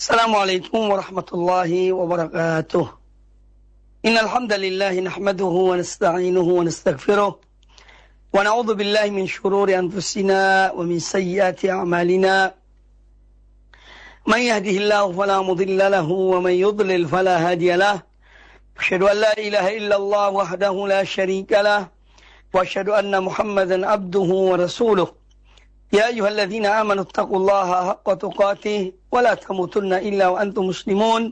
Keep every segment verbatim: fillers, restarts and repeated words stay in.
Assalamualaikum warahmatullahi wabarakatuh. Innal hamdalillah nahmaduhu wa nasta'inuhu wa nastaghfiruh wa na'udzu billahi min shururi anfusina wa min sayyiati a'malina. Man yahdihillahu fala mudilla lahu wa man yudlil fala hadiya lahu. Asyhadu an la ilaha illallah wahdahu la syarika lah wa asyhadu anna Muhammadan abduhu wa rasuluh. Ya ayyuhalladzina amanu taqullaha haqqa tuqatih wa la tamutunna illa wa antum muslimun.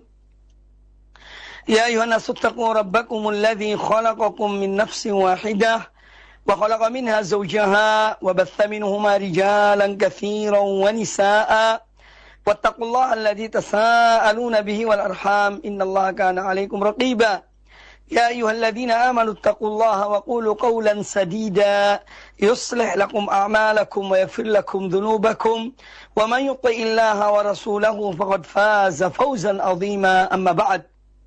Ya ayyuhan nasu taqu rabbakumul ladzi khalaqakum min nafsin wahidah wa khalaqa minha zawjaha wa batha minhuma rijalan katsiran wa nisaa'a wattaqullaha alladzi tasaaluna bihi wal arham innallaha kana 'alaikum raqiba. يا أيها الذين آمنوا اتقوا الله وقولوا قولا سديدا يصلح لكم أعمالكم ويغفر لكم ذنوبكم ومن يطع الله ورسوله فقد فاز فوزا عظيما أما بعد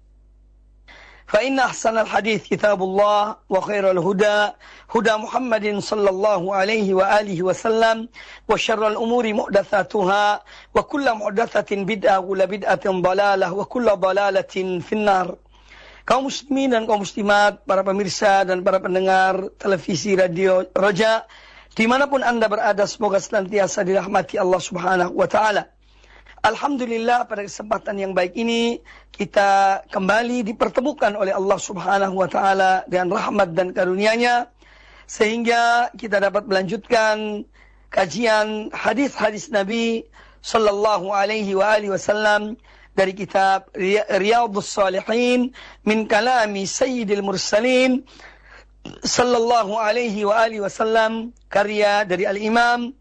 فإن أحسن الحديث كتاب الله وخير الهدى هدى محمد صلى الله عليه وآله وسلم وشر الأمور محدثاتها وكل محدثة بدعة وكل بدعة ضلالة وكل ضلالة في النار. Kaum muslimin dan kaum muslimat, para pemirsa dan para pendengar televisi radio Roja, dimanapun Anda berada, semoga senantiasa dirahmati Allah Subhanahu wa Ta'ala. Alhamdulillah, pada kesempatan yang baik ini kita kembali dipertemukan oleh Allah Subhanahu wa Ta'ala dengan rahmat dan karunia-Nya, sehingga kita dapat melanjutkan kajian hadis-hadis Nabi sallallahu alaihi wa alihi wasallam dari kitab Riyadhus Shalihin min kalami Sayyidil Mursalin sallallahu alaihi wa alihi wasallam, karya dari Al-Imam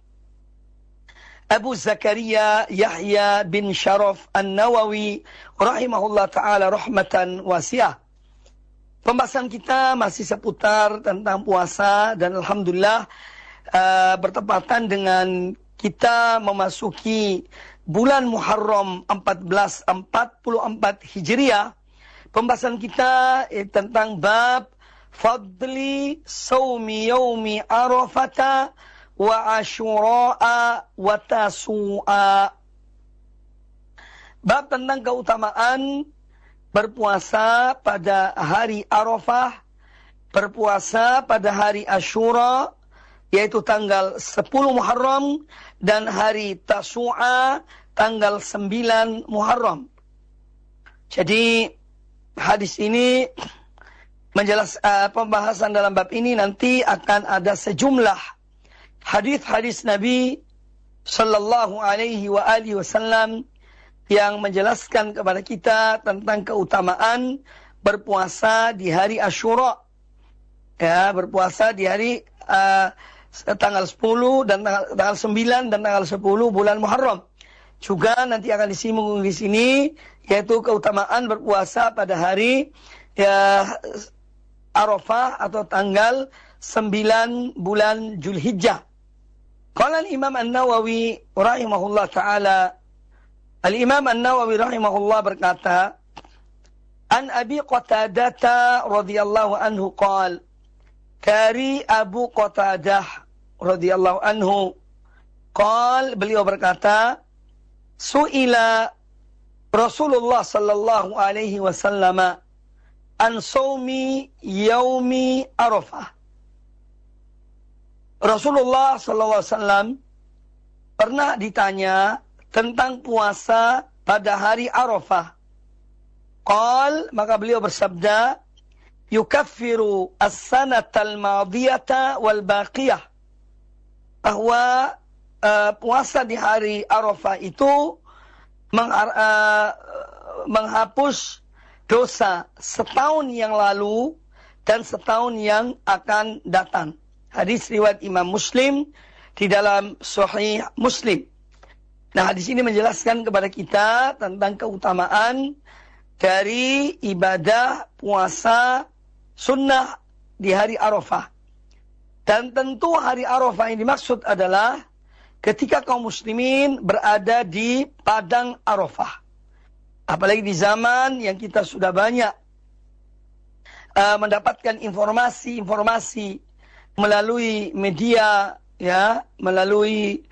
Abu Zakaria Yahya bin Sharaf An-Nawawi rahimahullah ta'ala rahmatan wasi'ah. Pembahasan kita masih seputar tentang puasa dan alhamdulillah uh, bertepatan dengan kita memasuki bulan Muharram seribu empat ratus empat puluh empat Hijriah. Pembahasan kita eh, tentang bab fadli saumi yaumi arafata wa asyura'a wa tasu'a. Bab tentang keutamaan berpuasa pada hari Arafah, berpuasa pada hari Asyura, yaitu tanggal sepuluh Muharram, dan hari Tasu'a tanggal sembilan Muharram. Jadi hadis ini menjelas uh, pembahasan dalam bab ini nanti akan ada sejumlah hadis-hadis Nabi sallallahu alaihi wa alihi wasallam yang menjelaskan kepada kita tentang keutamaan berpuasa di hari Asyura. Ya, berpuasa di hari uh, tanggal sepuluh dan tanggal, tanggal sembilan dan tanggal sepuluh bulan Muharram. Juga nanti akan disinggung di sini, yaitu keutamaan berpuasa pada hari ya, Arafah atau tanggal sembilan bulan Zulhijjah. Qala al-Imam An-Nawawi rahimahullah ta'ala, Al-Imam An-Nawawi rahimahullah berkata, An Abi Qatadah radhiyallahu anhu qala, dari Abu Qatadah radhiyallahu anhu qal, beliau berkata, su'ila Rasulullah sallallahu alaihi wasallam an saumi yaumi Arafah. Rasulullah sallallahu alaihi wasallam pernah ditanya tentang puasa pada hari Arafah. Qal, maka beliau bersabda, yukaffiru as-sanatal madiyata wal baqiyah, bahwa uh, puasa di hari Arafah itu meng, uh, menghapus dosa setahun yang lalu dan setahun yang akan datang. Hadis riwayat Imam Muslim di dalam Sahih Muslim. Nah, hadis ini menjelaskan kepada kita tentang keutamaan dari ibadah puasa sunnah di hari Arafah. Dan tentu hari Arafah yang dimaksud adalah ketika kaum muslimin berada di padang Arafah. Apalagi di zaman yang kita sudah banyak uh, mendapatkan informasi-informasi melalui media, ya, melalui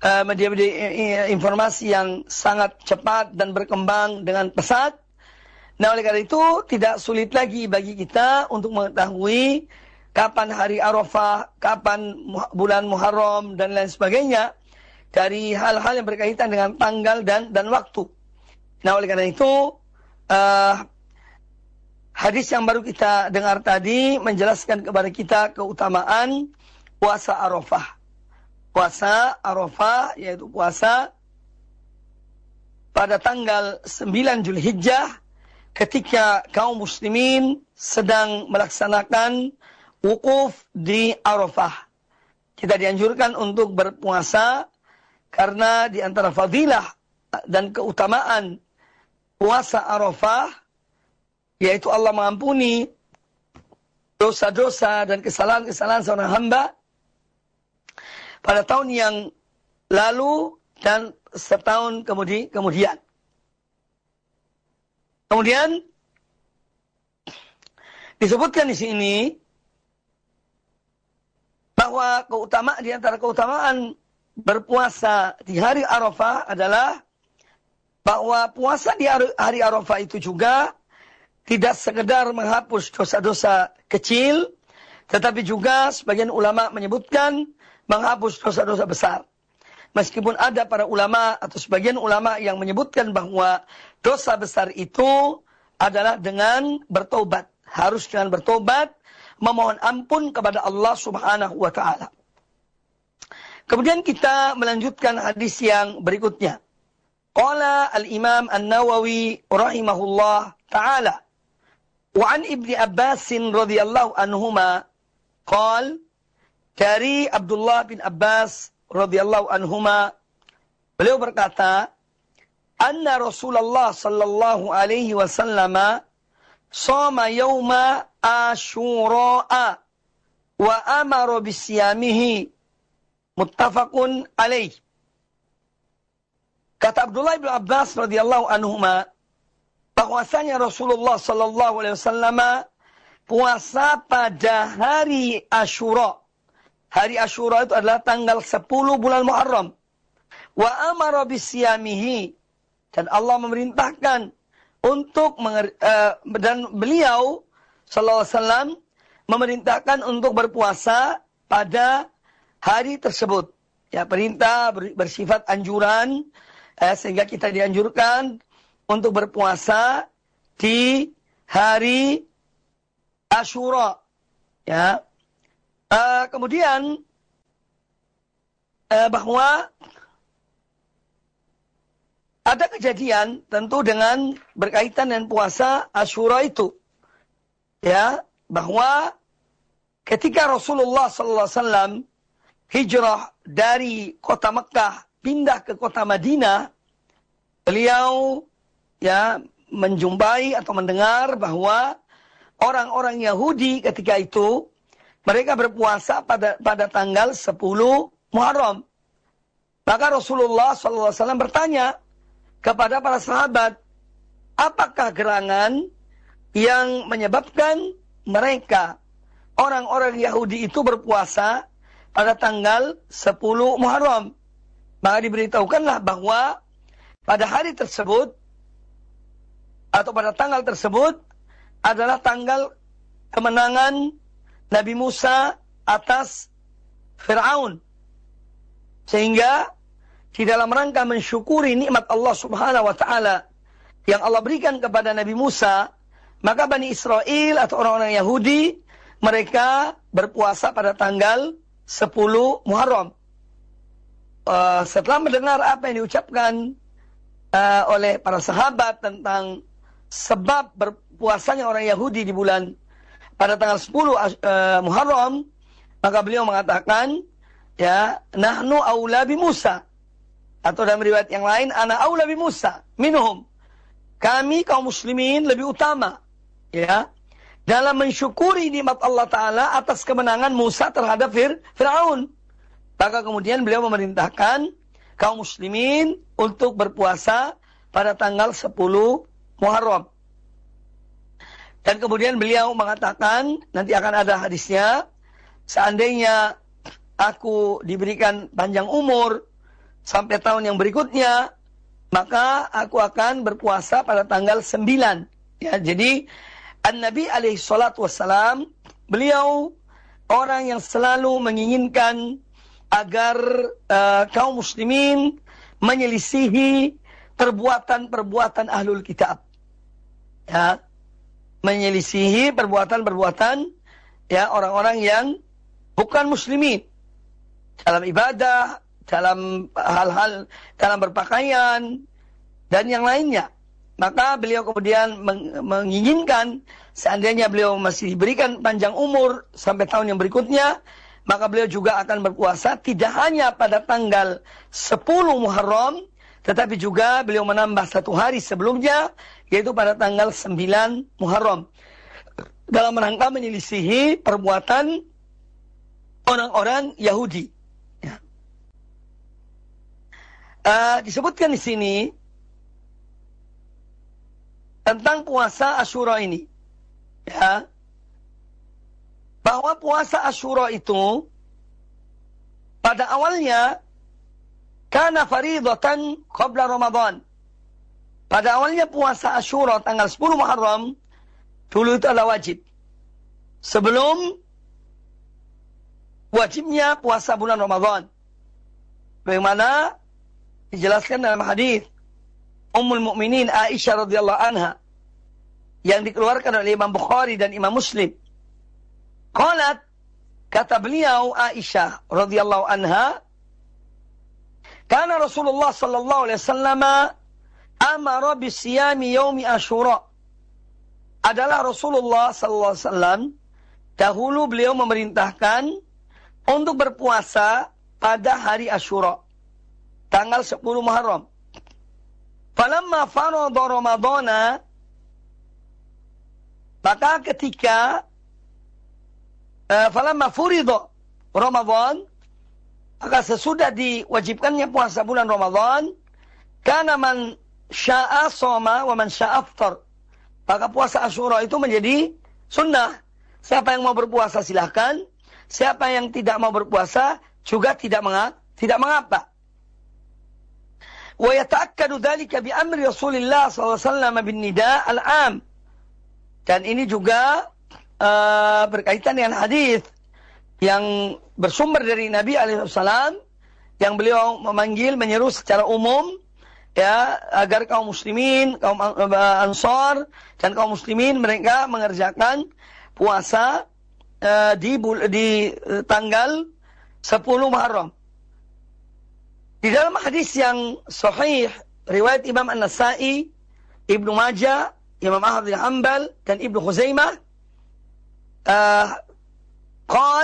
uh, media-media informasi yang sangat cepat dan berkembang dengan pesat. Nah, oleh karena itu tidak sulit lagi bagi kita untuk mengetahui kapan hari Arafah, kapan bulan Muharram dan lain sebagainya dari hal-hal yang berkaitan dengan tanggal dan dan waktu. Nah, oleh karena itu uh, hadis yang baru kita dengar tadi menjelaskan kepada kita keutamaan puasa Arafah. Puasa Arafah yaitu puasa pada tanggal sembilan Zulhijjah ketika kaum muslimin sedang melaksanakan wukuf di Arafah. Kita dianjurkan untuk berpuasa karena di antara fadilah dan keutamaan puasa Arafah yaitu Allah mengampuni dosa-dosa dan kesalahan-kesalahan seorang hamba pada tahun yang lalu dan setahun kemudi kemudian. Kemudian disebutkan di sini bahwa keutamaan di antara keutamaan berpuasa di hari Arafah adalah bahwa puasa di hari Arafah itu juga tidak sekedar menghapus dosa-dosa kecil, tetapi juga sebagian ulama menyebutkan menghapus dosa-dosa besar. Meskipun ada para ulama atau sebagian ulama yang menyebutkan bahwa dosa besar itu adalah dengan bertobat. Harus dengan bertobat, memohon ampun kepada Allah Subhanahu wa Ta'ala. Kemudian kita melanjutkan hadis yang berikutnya. Qala al-Imam An-Nawawi rahimahullah ta'ala. Wa an Ibni Abbasin radhiyallahu anhuma qala dari Abdullah bin Abbas radhiyallahu anhuma, beliau berkata, anna Rasulullah sallallahu alaihi wasallam shoma yawma Asyura wa amara bisyamihi, muttafaqun alaih. Kata Abdullah bin Abbas radhiyallahu anhuma, bahwasanya Rasulullah sallallahu alaihi wasallam puasa pada hari Asyura. Hari Asyura itu adalah tanggal sepuluh bulan Muharram. Wa amara bisyamihi, dan Allah memerintahkan untuk menger, uh, dan beliau sallallahu alaihi wasallam memerintahkan untuk berpuasa pada hari tersebut. Ya, perintah bersifat anjuran, eh, sehingga kita dianjurkan untuk berpuasa di hari Asyura. Ya. Uh, kemudian uh, bahwa ada kejadian tentu dengan berkaitan dengan puasa Asyura itu, ya, bahwa ketika Rasulullah sallallahu alaihi wasallam hijrah dari kota Mekah pindah ke kota Madinah, beliau ya menjumpai atau mendengar bahwa orang-orang Yahudi ketika itu mereka berpuasa pada pada tanggal sepuluh Muharram. Maka Rasulullah sallallahu alaihi wasallam bertanya kepada para sahabat, apakah gerangan yang menyebabkan mereka, orang-orang Yahudi itu berpuasa pada tanggal sepuluh Muharram? Maka diberitahukanlah bahwa pada hari tersebut, atau pada tanggal tersebut, adalah tanggal kemenangan Nabi Musa atas Fir'aun. Sehingga di dalam rangka mensyukuri nikmat Allah Subhanahu wa Ta'ala yang Allah berikan kepada Nabi Musa, maka Bani Israel atau orang-orang Yahudi, mereka berpuasa pada tanggal sepuluh Muharram. Uh, setelah mendengar apa yang diucapkan uh, oleh para sahabat tentang sebab berpuasanya orang Yahudi di bulan pada tanggal sepuluh uh, Muharram, maka beliau mengatakan, ya, nahnu aula bi Musa, atau dalam riwayat yang lain, ana aula bi Musa minhum, kami kaum muslimin lebih utama, ya, dalam mensyukuri nikmat Allah Ta'ala atas kemenangan Musa terhadap Fir Fir'aun. Maka kemudian beliau memerintahkan kaum muslimin untuk berpuasa pada tanggal sepuluh Muharram. Dan kemudian beliau mengatakan, nanti akan ada hadisnya, seandainya aku diberikan panjang umur sampai tahun yang berikutnya, maka aku akan berpuasa pada tanggal sembilan. Ya, jadi An-Nabi alaihi salatu wassalam, beliau orang yang selalu menginginkan agar uh, kaum muslimin menyelisihi perbuatan-perbuatan ahlul kitab. Ya, menyelisihi perbuatan-perbuatan ya orang-orang yang bukan muslimin dalam ibadah, dalam hal-hal, dalam berpakaian dan yang lainnya. Maka beliau kemudian menginginkan seandainya beliau masih diberikan panjang umur sampai tahun yang berikutnya, maka beliau juga akan berpuasa tidak hanya pada tanggal sepuluh Muharram, tetapi juga beliau menambah satu hari sebelumnya, yaitu pada tanggal sembilan Muharram. Dalam rangka menyelisihi perbuatan orang-orang Yahudi. Ya. Uh, disebutkan di sini tentang puasa Asyura ini. Ya. Bahwa puasa Asyura itu pada awalnya kana faridatan qabla Ramadan. Pada awalnya puasa Asyura tanggal sepuluh Muharram dulu itu adalah wajib. Sebelum wajibnya puasa bulan Ramadan. Bagaimana dijelaskan dalam hadis Ummul Mukminin Aisyah radhiyallahu anha yang dikeluarkan oleh Imam Bukhari dan Imam Muslim. Qalat, kata beliau Aisyah radhiyallahu anha, karena Rasulullah sallallahu alaihi wasallam amara bisiyami yaumi Asyura. Adalah Rasulullah sallallahu alaihi wasallam dahulu beliau memerintahkan untuk berpuasa pada hari Asyura, tanggal sepuluh Muharram. Falamma farada Ramadana, maka ketika uh, falamma furida Ramadan, maka sesudah diwajibkannya puasa bulan Ramadan, kana man syaa shoma wa man syaa aftar. Maka puasa Asyura itu menjadi sunnah. Siapa yang mau berpuasa silahkan, siapa yang tidak mau berpuasa juga tidak mengapa, tidak mengapa. Wa yata'akkadu dzalika bi amri Rasulillah sallallahu alaihi wasallam bin nida' al-'am. Dan ini juga uh, berkaitan dengan hadis yang bersumber dari Nabi alaihi wasallam yang beliau memanggil, menyeru secara umum ya agar kaum muslimin, kaum Ansar dan kaum muslimin mereka mengerjakan puasa uh, di di uh, tanggal sepuluh Muharram. Di dalam hadis yang sahih riwayat Imam An-Nasa'i, Ibnu Majah, Imam Ahmad bin Hanbal dan Ibnu Khuzaimah, uh, qal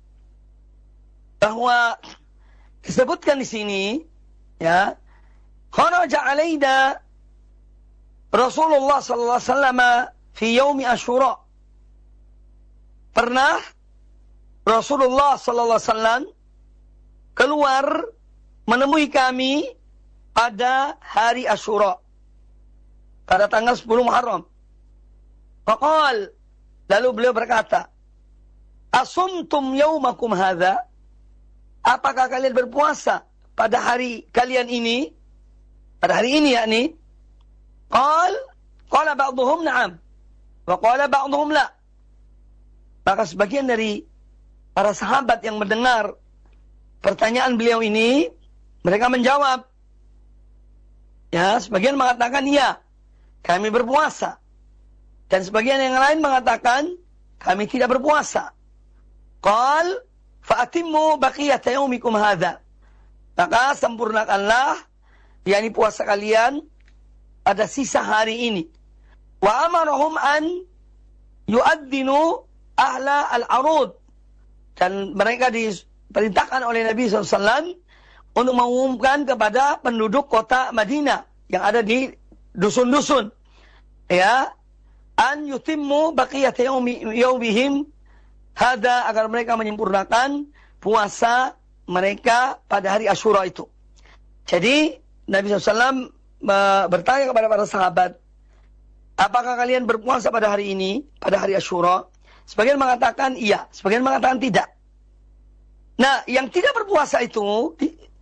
bahwa disebutkan di sini ya, kharaja alaina Rasulullah sallallahu alaihi wasallam fi yaumi Asyura. Pernah Rasulullah sallallahu alaihi wasallam keluar menemui kami pada hari Asyura, pada tanggal sepuluh Muharram. Faqal, lalu beliau berkata, asumtum yaumakum hadza? Apakah kalian berpuasa pada hari kalian ini? Pada hari ini yakni? Qal, qala ba'dhum na'am, wa qala ba'dhum la. Maka sebagian dari para sahabat yang mendengar pertanyaan beliau ini, mereka menjawab. Ya, sebagian mengatakan iya, kami berpuasa. Dan sebagian yang lain mengatakan kami tidak berpuasa. Qal fa'atimmu baqiyata yaumikum hadza. Maka sempurnakanlah yakni puasa kalian pada sisa hari ini. Wa amarahum an yu'addinu ahla al-arud. Dan mereka diperintahkan oleh Nabi shallallahu alaihi wasallam untuk mengumumkan kepada penduduk kota Madinah yang ada di dusun-dusun, ya, an yutimmu baqiyata yaumihim hada, agar mereka menyempurnakan puasa mereka pada hari Asyura itu. Jadi Nabi shallallahu alaihi wasallam bertanya kepada para sahabat, apakah kalian berpuasa pada hari ini, pada hari Asyura? Sebagian mengatakan iya, sebagian mengatakan tidak. Nah, yang tidak berpuasa itu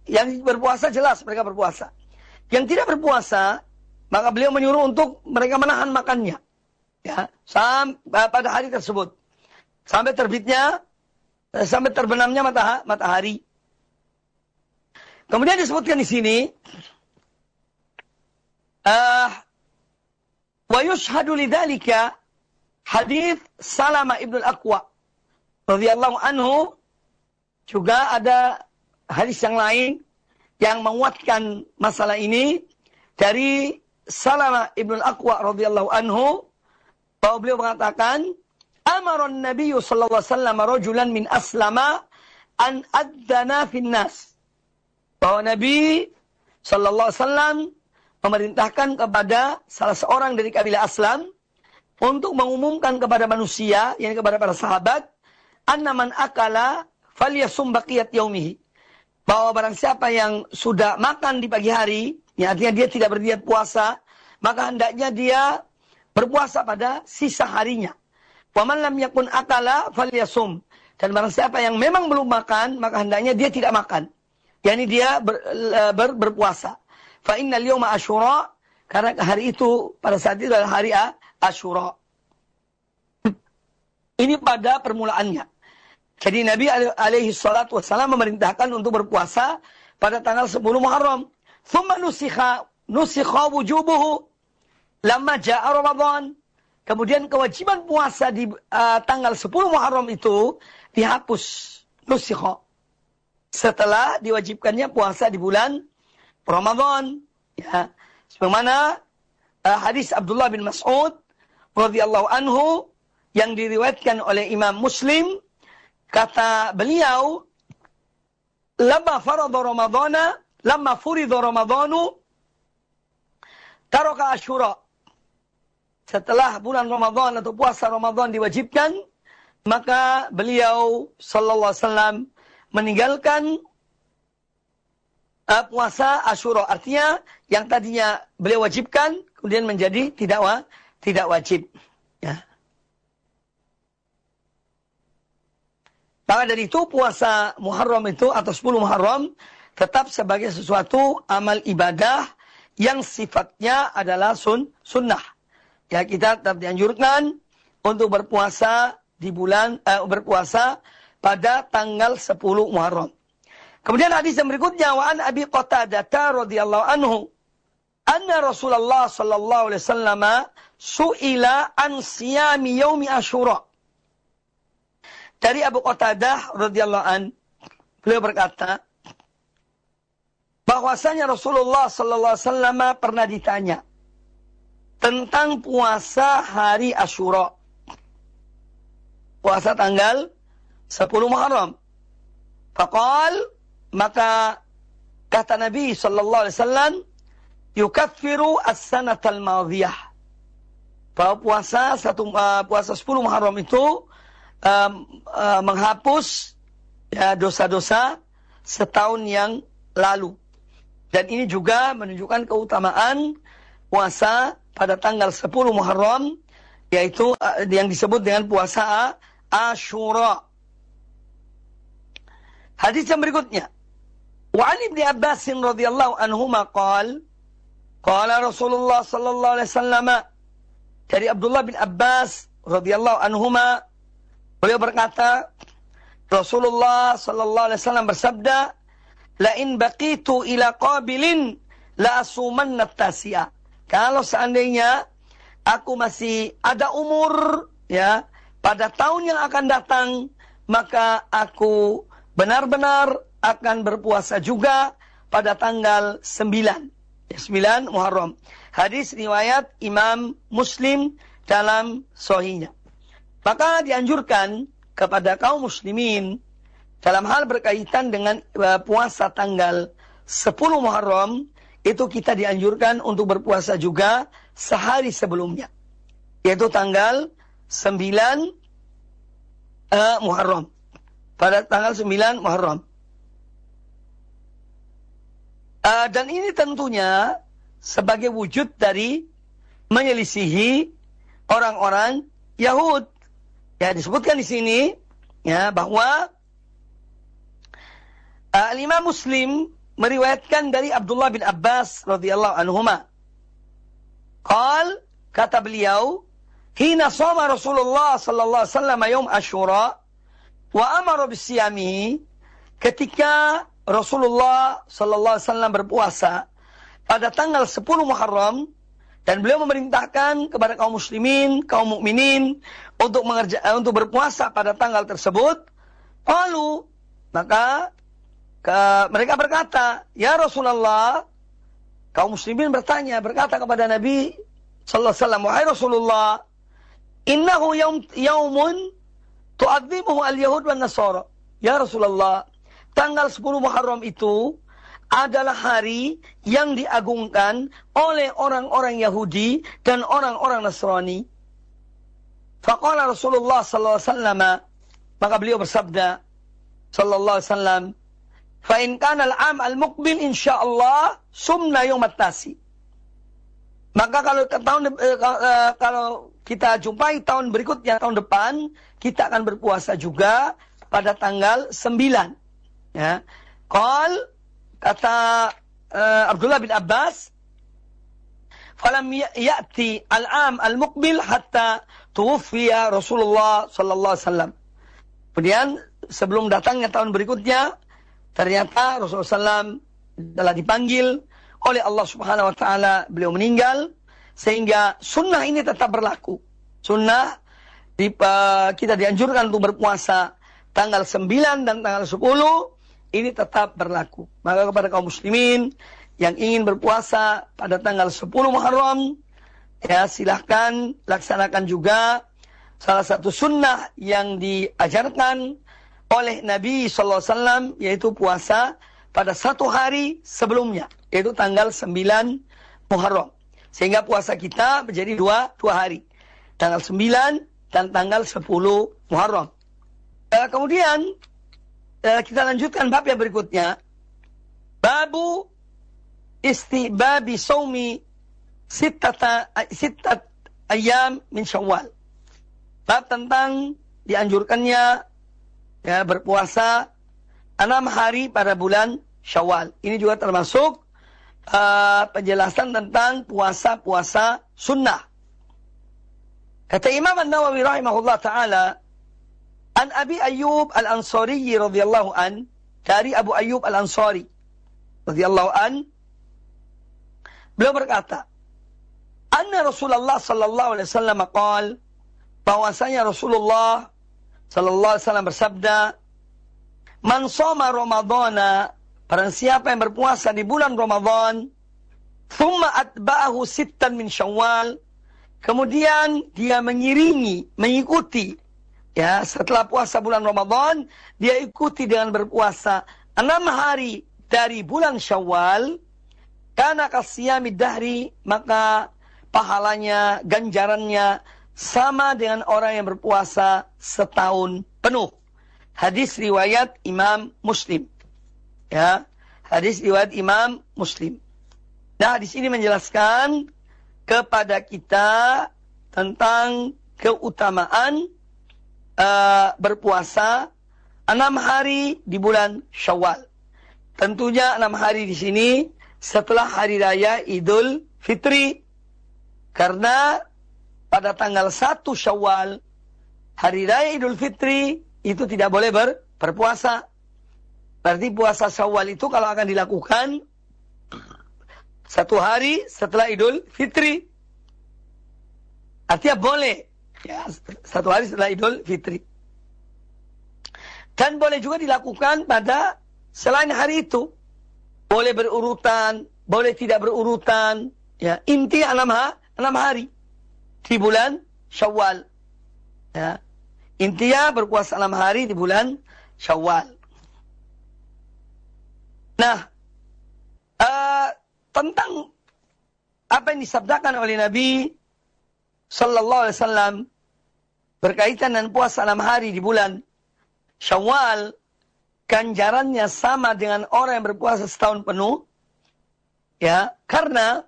Yang berpuasa jelas mereka berpuasa. Yang tidak berpuasa, maka beliau menyuruh untuk mereka menahan makannya. Ya, sampai pada hari tersebut. Sampai terbitnya, sampai terbenamnya matahari. Kemudian disebutkan di sini, uh, wa yushhadu lidzalika hadits Salamah ibn al-Aqwa radhiyallahu anhu, juga ada hadis yang lain yang menguatkan masalah ini dari Salamah ibn al-Aqwa radhiyallahu anhu, bahwa beliau mengatakan, amaron Nabi sallallahu alaihi wasallam rajulan min aslama an adzana fin nas. Bahwa Nabi sallallahu alaihi wasallam memerintahkan kepada salah seorang dari kabilah Aslam untuk mengumumkan kepada manusia, yakni kepada para sahabat, anna man akala falyasum baqiyat yaumihi. Bahwa barang siapa yang sudah makan di pagi hari, ya artinya dia tidak berniat puasa, maka hendaknya dia berpuasa pada sisa harinya. Wa man lam yakun akala falyasum. Dan barang siapa yang memang belum makan, maka hendaknya dia tidak makan. yakni dia ber, ber, berpuasa. Fa innal yawma Asyura, karena hari itu pada saat itu adalah hari Asyura. Ini pada permulaannya. Jadi Nabi alaihi salatu wassalam memerintahkan untuk berpuasa pada tanggal sepuluh Muharram. Thumma nusikha nusikha wujubuhu lamma ja'a Ramadan. Kemudian kewajiban puasa di uh, tanggal sepuluh Muharram itu dihapus, nusikha, setelah diwajibkannya puasa di bulan Ramadan. Ya, sebagaimana uh, hadis Abdullah bin Mas'ud radhiyallahu anhu yang diriwayatkan oleh Imam Muslim, kata beliau, "Lamma farada Ramadana, lamma furida Ramadanu, taraka Asyura." Setelah bulan Ramadan atau puasa Ramadan diwajibkan, maka beliau sallallahu alaihi wasallam meninggalkan uh, puasa Asyura. Artinya yang tadinya beliau wajibkan kemudian menjadi tidak wa, tidak wajib. Ya. Maka dari itu puasa Muharram itu atau sepuluh Muharram tetap sebagai sesuatu amal ibadah yang sifatnya adalah sun, sunnah. Ya, kita tetap dianjurkan untuk berpuasa di bulan uh, berpuasa pada tanggal sepuluh Muharram. Kemudian hadis yang berikutnya, wa an Abi Qatadah radhiyallahu anhu anna Rasulullah sallallahu alaihi wasallam su'ila an siyami yaumi Asyura. Dari Abu Qatadah radhiyallahu an, beliau berkata bahwasanya Rasulullah sallallahu alaihi wasallam pernah ditanya tentang puasa hari Asyura. Puasa tanggal sepuluh Muharram. Faqal, maka kata Nabi sallallahu alaihi wasallam, yukaffiru as-sanatal madhiyah. Bahwa puasa satu uh, puasa sepuluh Muharram itu uh, uh, menghapus ya, dosa-dosa setahun yang lalu. Dan ini juga menunjukkan keutamaan puasa pada tanggal sepuluh Muharram, yaitu uh, yang disebut dengan puasa Asyura. Hadis yang berikutnya, wa an Ibnu Abbas radhiyallahu anhuma qala qala Rasulullah sallallahu alaihi wasallam, dari Abdullah bin Abbas radhiyallahu anhuma, beliau berkata, Rasulullah sallallahu alaihi wasallam bersabda, la in baqitu ila qabilin la asumanna tasi'a. Kalau seandainya aku masih ada umur ya pada tahun yang akan datang, maka aku benar-benar akan berpuasa juga pada tanggal sembilan. Ya, sembilan Muharram. Hadis riwayat Imam Muslim dalam sahihnya. Maka dianjurkan kepada kaum muslimin dalam hal berkaitan dengan uh, puasa tanggal sepuluh Muharram, itu kita dianjurkan untuk berpuasa juga sehari sebelumnya, yaitu tanggal sembilan uh, Muharram. Pada tanggal sembilan Muharram. Uh, dan ini tentunya sebagai wujud dari menyelisihi orang-orang Yahud. Ya, disebutkan di sini ya bahwa uh, Imam Muslim meriwayatkan dari Abdullah bin Abbas radhiyallahu anhuma. Qal, kata beliau, hina shoma Rasulullah sallallahu alaihi wasallam yaum Asyura wa amara bisiyamihi, ketika Rasulullah sallallahu alaihi wasallam berpuasa pada tanggal sepuluh Muharram dan beliau memerintahkan kepada kaum muslimin, kaum mukminin untuk mengerja, untuk berpuasa pada tanggal tersebut. Lalu maka ke, mereka berkata, "Ya Rasulullah," kaum muslimin bertanya, berkata kepada Nabi sallallahu alaihi wasallam, "Wahai Rasulullah, innahu yaum yaumun tu'adzimuhu al-yahud wan nasara." Ya Rasulullah, tanggal sepuluh Muharram itu adalah hari yang diagungkan oleh orang-orang Yahudi dan orang-orang Nasrani. Faqala Rasulullah sallallahu alaihi wasallam, maka beliau bersabda sallallahu alaihi wasallam, "Fa in kana al-'am al-muqbil insyaallah sumna yaum at-tasi." Maka kalau tahun eh, kalau kita jumpai tahun berikutnya, tahun depan, kita akan berpuasa juga pada tanggal sembilan. Ya. Qal, kata uh, Abdullah bin Abbas, falam ya'ti al-'am al-muqbil hatta tuwfiya Rasulullah sallallahu alaihi wasallam. Kemudian sebelum datangnya tahun berikutnya, ternyata Rasulullah sallallahu alaihi wasallam telah dipanggil oleh Allah Subhanahu wa taala, beliau meninggal, sehingga sunnah ini tetap berlaku. Sunnah di, uh, kita dianjurkan untuk berpuasa tanggal sembilan dan tanggal sepuluh, ini tetap berlaku. Maka kepada kaum muslimin yang ingin berpuasa pada tanggal sepuluh Muharram, ya silahkan laksanakan juga salah satu sunnah yang diajarkan oleh Nabi sallallahu alaihi wasallam, yaitu puasa pada satu hari sebelumnya, yaitu tanggal sembilan Muharram. Sehingga puasa kita menjadi dua, dua hari. Tanggal sembilan dan tanggal sepuluh Muharram. Uh, kemudian uh, kita lanjutkan bab yang berikutnya. Babu istibabi saumi sittata sittat ayyam min Syawal. Bab tentang dianjurkannya ya berpuasa enam hari pada bulan Syawal. Ini juga termasuk uh, penjelasan tentang puasa-puasa sunnah. Kata Imam An-Nawawi rahimahullah ta'ala, An Abi Ayyub Al-Ansari radhiyallahu an, dari Abu Ayyub Al-Ansari radhiyallahu an, beliau berkata, anna Rasulullah sallallahu alaihi wasallam qaal, bahwasanya Rasulullah sallallahu alaihi wasallam bersabda, man shoma Ramadhana, barang siapa yang berpuasa di bulan Ramadan, thumma atba'ahu sittan min Syawal, kemudian dia mengiringi, mengikuti, ya setelah puasa bulan Ramadan, dia ikuti dengan berpuasa enam hari dari bulan Syawal, kana kasiyamid dahri, maka pahalanya, ganjarannya sama dengan orang yang berpuasa setahun penuh. Hadis riwayat Imam Muslim. Ya, hadis riwayat Imam Muslim. Nah, di sini menjelaskan kepada kita tentang keutamaan uh, berpuasa enam hari di bulan Syawal. Tentunya enam hari di sini setelah hari raya Idul Fitri. Karena pada tanggal satu Syawal, hari raya Idul Fitri, itu tidak boleh ber, berpuasa. Berarti puasa Syawal itu kalau akan dilakukan satu hari setelah Idul Fitri, artinya boleh. Ya, satu hari setelah Idul Fitri. Dan boleh juga dilakukan pada selain hari itu. Boleh berurutan, boleh tidak berurutan. Ya, inti enam hari. Enam hari di bulan Syawal. Ya. Intinya berpuasa enam hari di bulan Syawal. Nah, uh, tentang apa yang disabdakan oleh Nabi Sallallahu Alaihi Wasallam berkaitan dengan puasa enam hari di bulan Syawal, ganjarannya sama dengan orang yang berpuasa setahun penuh. Ya, karena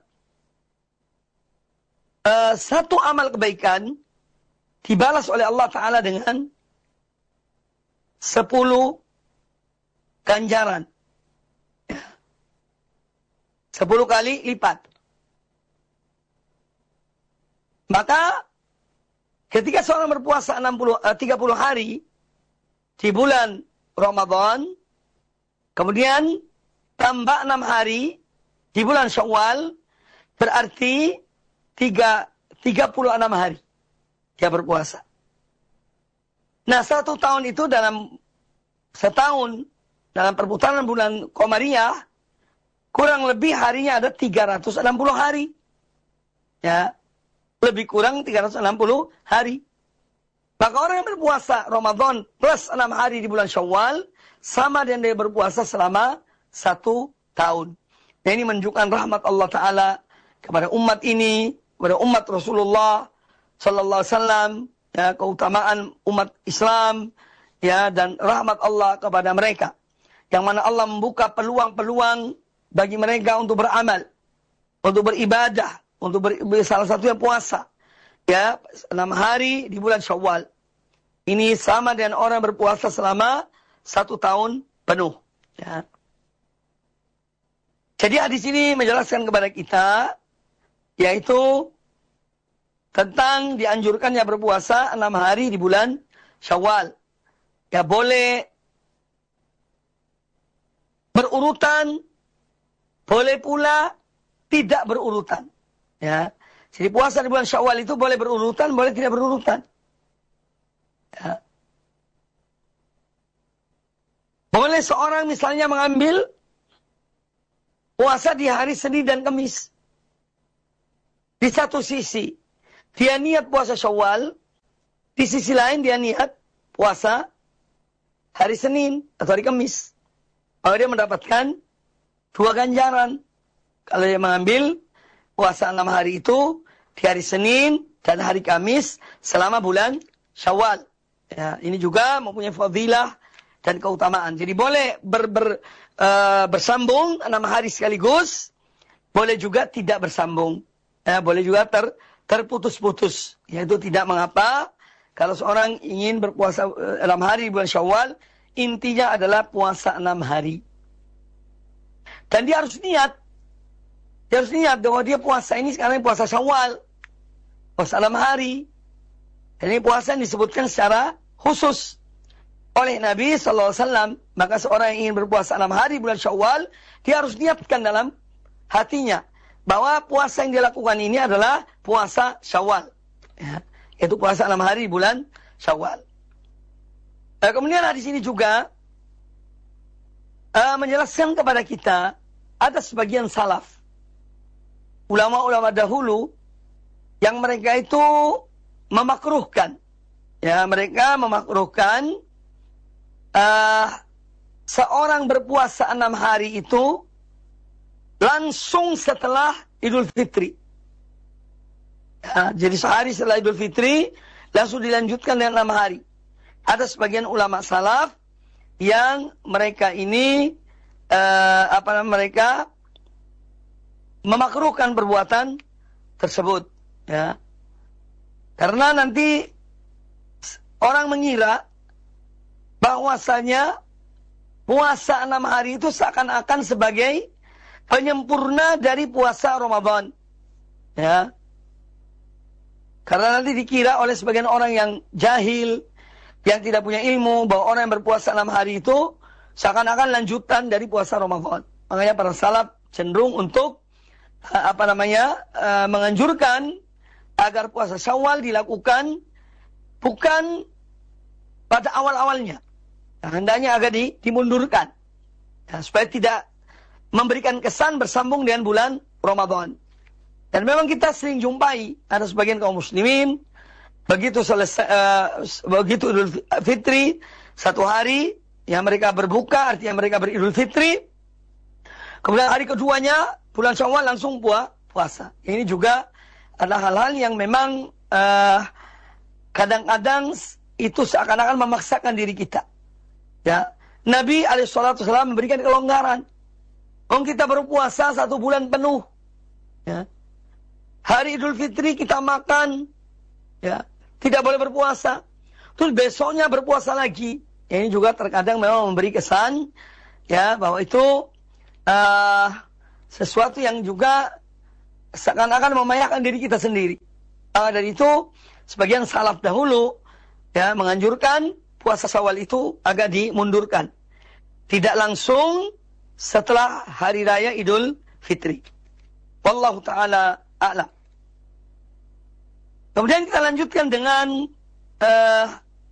Uh, satu amal kebaikan dibalas oleh Allah Ta'ala dengan sepuluh ganjaran. sepuluh kali lipat. Maka ketika seorang berpuasa enam puluh, tiga puluh hari di bulan Ramadan, kemudian tambah enam hari di bulan Syawal, berarti tiga, tiga puluh enam hari dia berpuasa. Nah, satu tahun itu dalam setahun, dalam perputaran bulan Qamariyah, kurang lebih harinya ada tiga ratus enam puluh hari. Ya, lebih kurang tiga ratus enam puluh hari. Maka orang yang berpuasa Ramadan plus enam hari di bulan Syawal, sama dengan dia berpuasa selama satu tahun. Nah, ini menunjukkan rahmat Allah Ta'ala kepada umat ini, kepada umat Rasulullah Sallallahu Alaihi Wasallam, ya, keutamaan umat Islam, ya, dan rahmat Allah kepada mereka. Yang mana Allah membuka peluang-peluang bagi mereka untuk beramal, untuk beribadah, untuk ber, salah satunya puasa. Ya, enam hari di bulan Syawal. Ini sama dengan orang berpuasa selama satu tahun penuh. Ya. Jadi hadis ini menjelaskan kepada kita, yaitu tentang dianjurkannya berpuasa enam hari di bulan Syawal. Ya, boleh berurutan, boleh pula tidak berurutan. Ya. Jadi puasa di bulan Syawal itu boleh berurutan, boleh tidak berurutan. Ya. Boleh seorang misalnya mengambil puasa di hari Senin dan Kamis. Di satu sisi dia niat puasa Syawal, di sisi lain dia niat puasa hari Senin atau hari Kamis. Maka dia mendapatkan dua ganjaran. Kalau dia mengambil puasa enam hari itu di hari Senin dan hari Kamis selama bulan Syawal. Ya, ini juga mempunyai fadilah dan keutamaan. Jadi boleh ber, ber, uh, bersambung enam hari sekaligus, boleh juga tidak bersambung. Ya, boleh juga ter terputus-putus, yaitu tidak mengapa kalau seorang ingin berpuasa enam hari di bulan Syawal, intinya adalah puasa enam hari. Dan dia harus niat, dia harus niat bahwa dia puasa ini sekarang puasa Syawal, puasa enam hari. Dan ini puasa yang disebutkan secara khusus oleh Nabi Sallallahu Alaihi Wasallam. Maka seorang yang ingin berpuasa enam hari bulan Syawal, dia harus niatkan dalam hatinya bahwa puasa yang dia lakukan ini adalah puasa Syawal. Ya, yaitu puasa enam hari bulan Syawal. Nah, kemudian hadis ini juga uh, menjelaskan kepada kita, ada sebagian salaf, ulama-ulama dahulu, yang mereka itu memakruhkan. Ya, mereka memakruhkan uh, seorang berpuasa enam hari itu langsung setelah Idul Fitri. Ya, jadi sehari setelah Idul Fitri langsung dilanjutkan dengan enam hari. Ada sebagian ulama salaf yang mereka ini uh, apa namanya mereka memakruhkan perbuatan tersebut. Ya, karena nanti orang mengira bahwasanya puasa enam hari itu seakan-akan sebagai penyempurna dari puasa Ramadan. Ya. Karena nanti dikira oleh sebagian orang yang jahil, yang tidak punya ilmu, bahwa orang yang berpuasa enam hari itu seakan-akan lanjutan dari puasa Ramadan. Makanya para salaf cenderung untuk apa namanya menganjurkan agar puasa Syawal dilakukan bukan pada awal-awalnya. Nah, hendaknya agak di, dimundurkan. Ya, supaya tidak memberikan kesan bersambung dengan bulan Ramadan. Dan memang kita sering jumpai ada sebagian kaum muslimin begitu selesai uh, begitu Idul Fitri satu hari yang mereka berbuka, artinya mereka beridul fitri. Kemudian hari keduanya bulan Syawal langsung puas, puasa. Ini juga adalah hal-hal yang memang kadang-kadang uh, itu seakan-akan memaksakan diri kita. Ya, Nabi alaihi salatu wasallam memberikan kelonggaran. Kalau kita berpuasa satu bulan penuh, ya, hari Idul Fitri kita makan, ya, tidak boleh berpuasa. Terus besoknya berpuasa lagi. Ya, ini juga terkadang memang memberi kesan, ya, bahwa itu uh, sesuatu yang juga seakan-akan memayahkan diri kita sendiri. Maka dari itu, sebagian salaf dahulu ya menganjurkan puasa Syawal itu agak dimundurkan. Tidak langsung setelah hari raya Idul Fitri. Wallahu ta'ala a'lam. Kemudian kita lanjutkan dengan uh,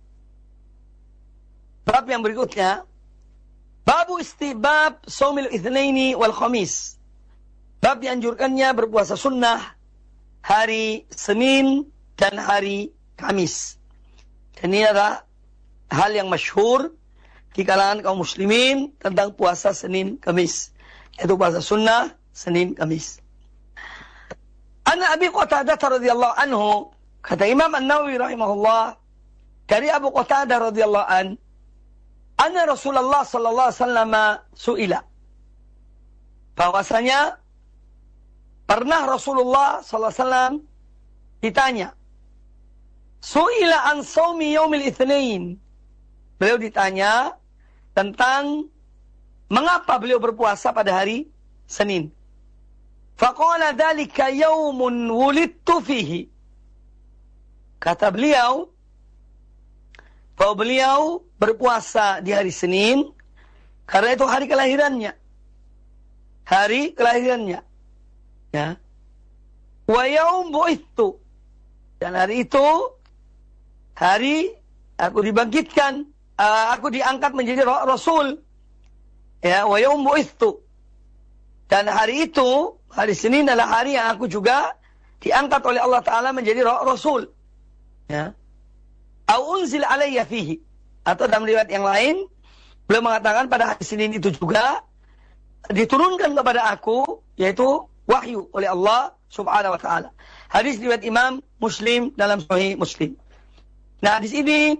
bab yang berikutnya. Babu istibab shaumil itsnaini wal khamis. Bab dianjurkannya berpuasa sunnah hari Senin dan hari Kamis. Dan ini adalah hal yang masyhur di kalangan kaum muslimin tentang puasa Senin Kamis. Yaitu puasa sunnah Senin Kamis. Ana Abi Qatadah radhiyallahu anhu, kata Imam An-Nawawi rahimahullah, dari Abu Qatadah radhiyallahu an, anna Rasulullah sallallahu alaihi wasallam su'ila. Bahwasanya pernah Rasulullah sallallahu alaihi wasallam ditanya. Su'ila an shaumi yaumil itsnain. Beliau ditanya tentang mengapa beliau berpuasa pada hari Senin. Faqala dzalika yaumun wulidtu fihi. Kata beliau, bahwa beliau berpuasa di hari Senin karena itu hari kelahirannya. Hari kelahirannya. Ya. Wa yaum bu'itsu. Dan hari itu hari aku dibangkitkan, uh, aku diangkat menjadi rasul. Ya, wa yaum bu'itsu. Dan hari itu, hari Senin adalah hari yang aku juga diangkat oleh Allah Ta'ala menjadi rasul. Ya. Au unzil alayya fihi. Atau dalam riwayat yang lain, beliau mengatakan pada hari Senin itu juga diturunkan kepada aku, yaitu wahyu oleh Allah Subhanahu wa Ta'ala. Hadis riwayat Imam Muslim dalam Sahih Muslim. Nah, di sini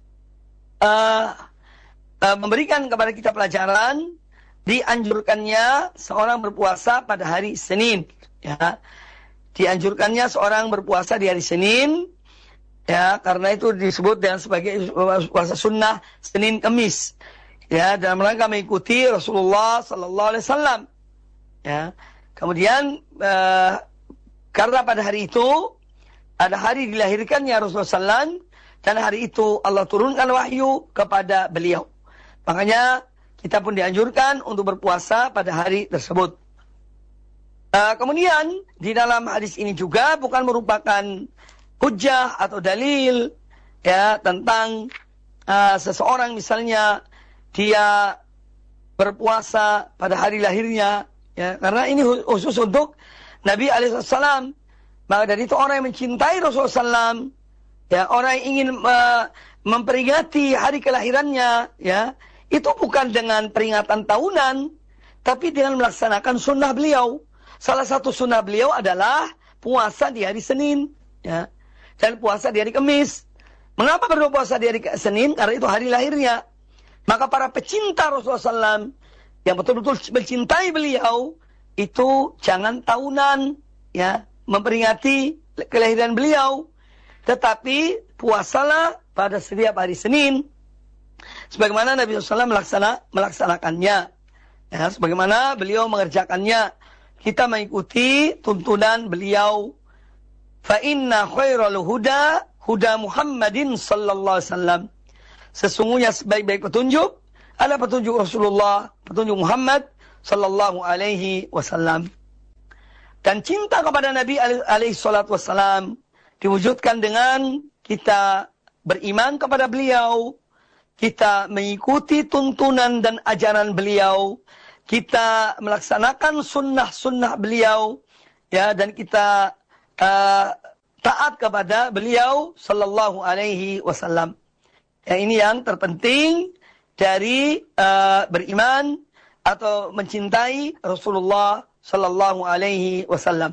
uh, uh, memberikan kepada kita pelajaran dianjurkannya seorang berpuasa pada hari Senin. Ya, dianjurkannya seorang berpuasa di hari Senin. Ya, karena itu disebut dengan sebagai puasa sunnah Senin Kamis. Ya, dalam rangka mengikuti Rasulullah Sallallahu Alaihi Wasallam. Ya, kemudian uh, karena pada hari itu ada hari dilahirkannya Rasulullah Sallallahu Alaihi Wasallam, dan hari itu Allah turunkan wahyu kepada beliau. Makanya kita pun dianjurkan untuk berpuasa pada hari tersebut. Uh, kemudian di dalam hadis ini juga bukan merupakan hujjah atau dalil ya tentang uh, seseorang misalnya dia berpuasa pada hari lahirnya, ya, karena ini khusus untuk Nabi alaihi wasallam. Maka dari itu orang yang mencintai Rasulullah sallallahu alaihi wasallam, ya, orang yang ingin uh, memperingati hari kelahirannya, ya, itu bukan dengan peringatan tahunan, tapi dengan melaksanakan sunnah beliau. Salah satu sunnah beliau adalah puasa di hari Senin, ya, dan puasa di hari Kamis. Mengapa perlu puasa di hari Senin? Karena itu hari lahirnya. Maka para pecinta Rasulullah sallallahu alaihi wasallam yang betul-betul mencintai beliau itu jangan tahunan, ya, memperingati kelahiran beliau, tetapi puasalah pada setiap hari Senin. Sebagaimana Nabi shallallahu alaihi wasallam melaksana, melaksanakannya, ya, sebagaimana beliau mengerjakannya, kita mengikuti tuntunan beliau. Fa inna khairal huda huda Muhammadin sallallahu alaihi wasallam. Sesungguhnya sebaik-baik petunjuk adalah petunjuk Rasulullah, petunjuk Muhammad sallallahu alaihi wasallam. Dan cinta kepada Nabi alaihi salatu wasallam diwujudkan dengan kita beriman kepada beliau, kita mengikuti tuntunan dan ajaran beliau, kita melaksanakan sunnah-sunnah beliau, ya, dan kita uh, taat kepada beliau sallallahu alaihi wasallam. Ya, ini yang terpenting dari uh, beriman atau mencintai Rasulullah sallallahu alaihi wasallam.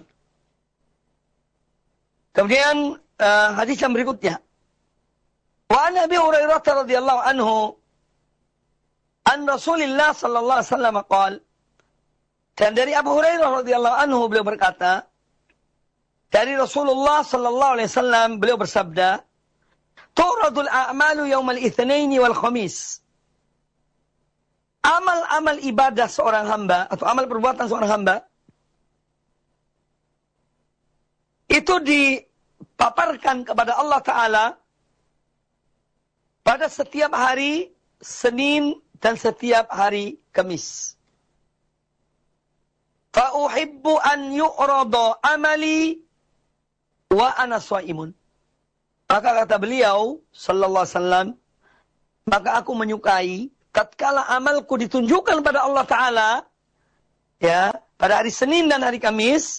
Kemudian uh, hadis yang berikutnya. Wa an Abi Hurairah radhiyallahu anhu an Rasulillah sallallahu alaihi wasallam qaal. Dan dari Abu Hurairah radhiyallahu anhu beliau berkata, dari Rasulullah sallallahu alaihi wasallam beliau bersabda, "Turadul a'malu yaumal itsnaini wal khamis." amal-amal ibadah seorang hamba atau amal perbuatan seorang hamba itu dipaparkan kepada Allah Ta'ala pada setiap hari Senin dan setiap hari Kamis. Fa'uhibbu an yu'rada amali wa ana shaimun. Maka kata beliau sallallahu alaihi wasallam, maka aku menyukai tatkala amalku ditunjukkan pada Allah Ta'ala, ya, pada hari Senin dan hari Kamis,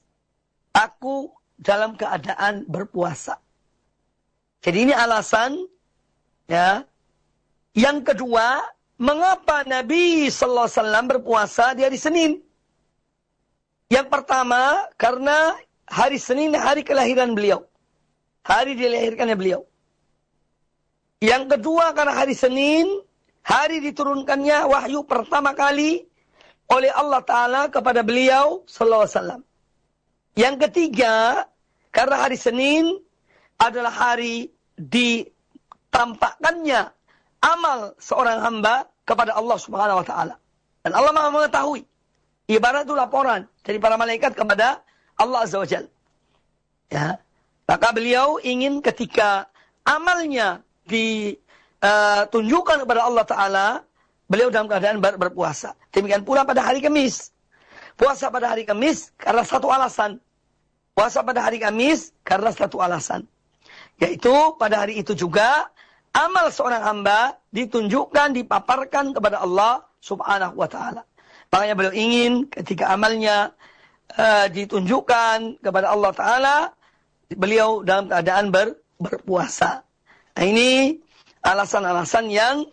aku dalam keadaan berpuasa. Jadi ini alasan, ya. Yang kedua, mengapa Nabi sallallahu alaihi wasallam berpuasa di hari Senin? Yang pertama, karena hari Senin hari kelahiran beliau. Hari dilahirkannya beliau. Yang kedua, karena hari Senin hari diturunkannya wahyu pertama kali oleh Allah Ta'ala kepada beliau sallallahu alaihi wasallam. Yang ketiga, karena hari Senin adalah hari ditampakkannya amal seorang hamba kepada Allah Subhanahu wa Ta'ala. Dan Allah Maha mengetahui. Ibarat itu laporan dari para malaikat kepada Allah Azza wa Jalla. Ya. Maka beliau ingin ketika amalnya ditunjukkan uh, kepada Allah Ta'ala, beliau dalam keadaan ber berpuasa. Demikian pula pada hari Kamis. Puasa pada hari Kamis karena satu alasan. Puasa pada hari Kamis karena satu alasan. Yaitu pada hari itu juga amal seorang hamba ditunjukkan, dipaparkan kepada Allah Subhanahu wa Ta'ala. Makanya beliau ingin ketika amalnya uh, ditunjukkan kepada Allah Ta'ala, beliau dalam keadaan ber, berpuasa. Nah, ini alasan-alasan yang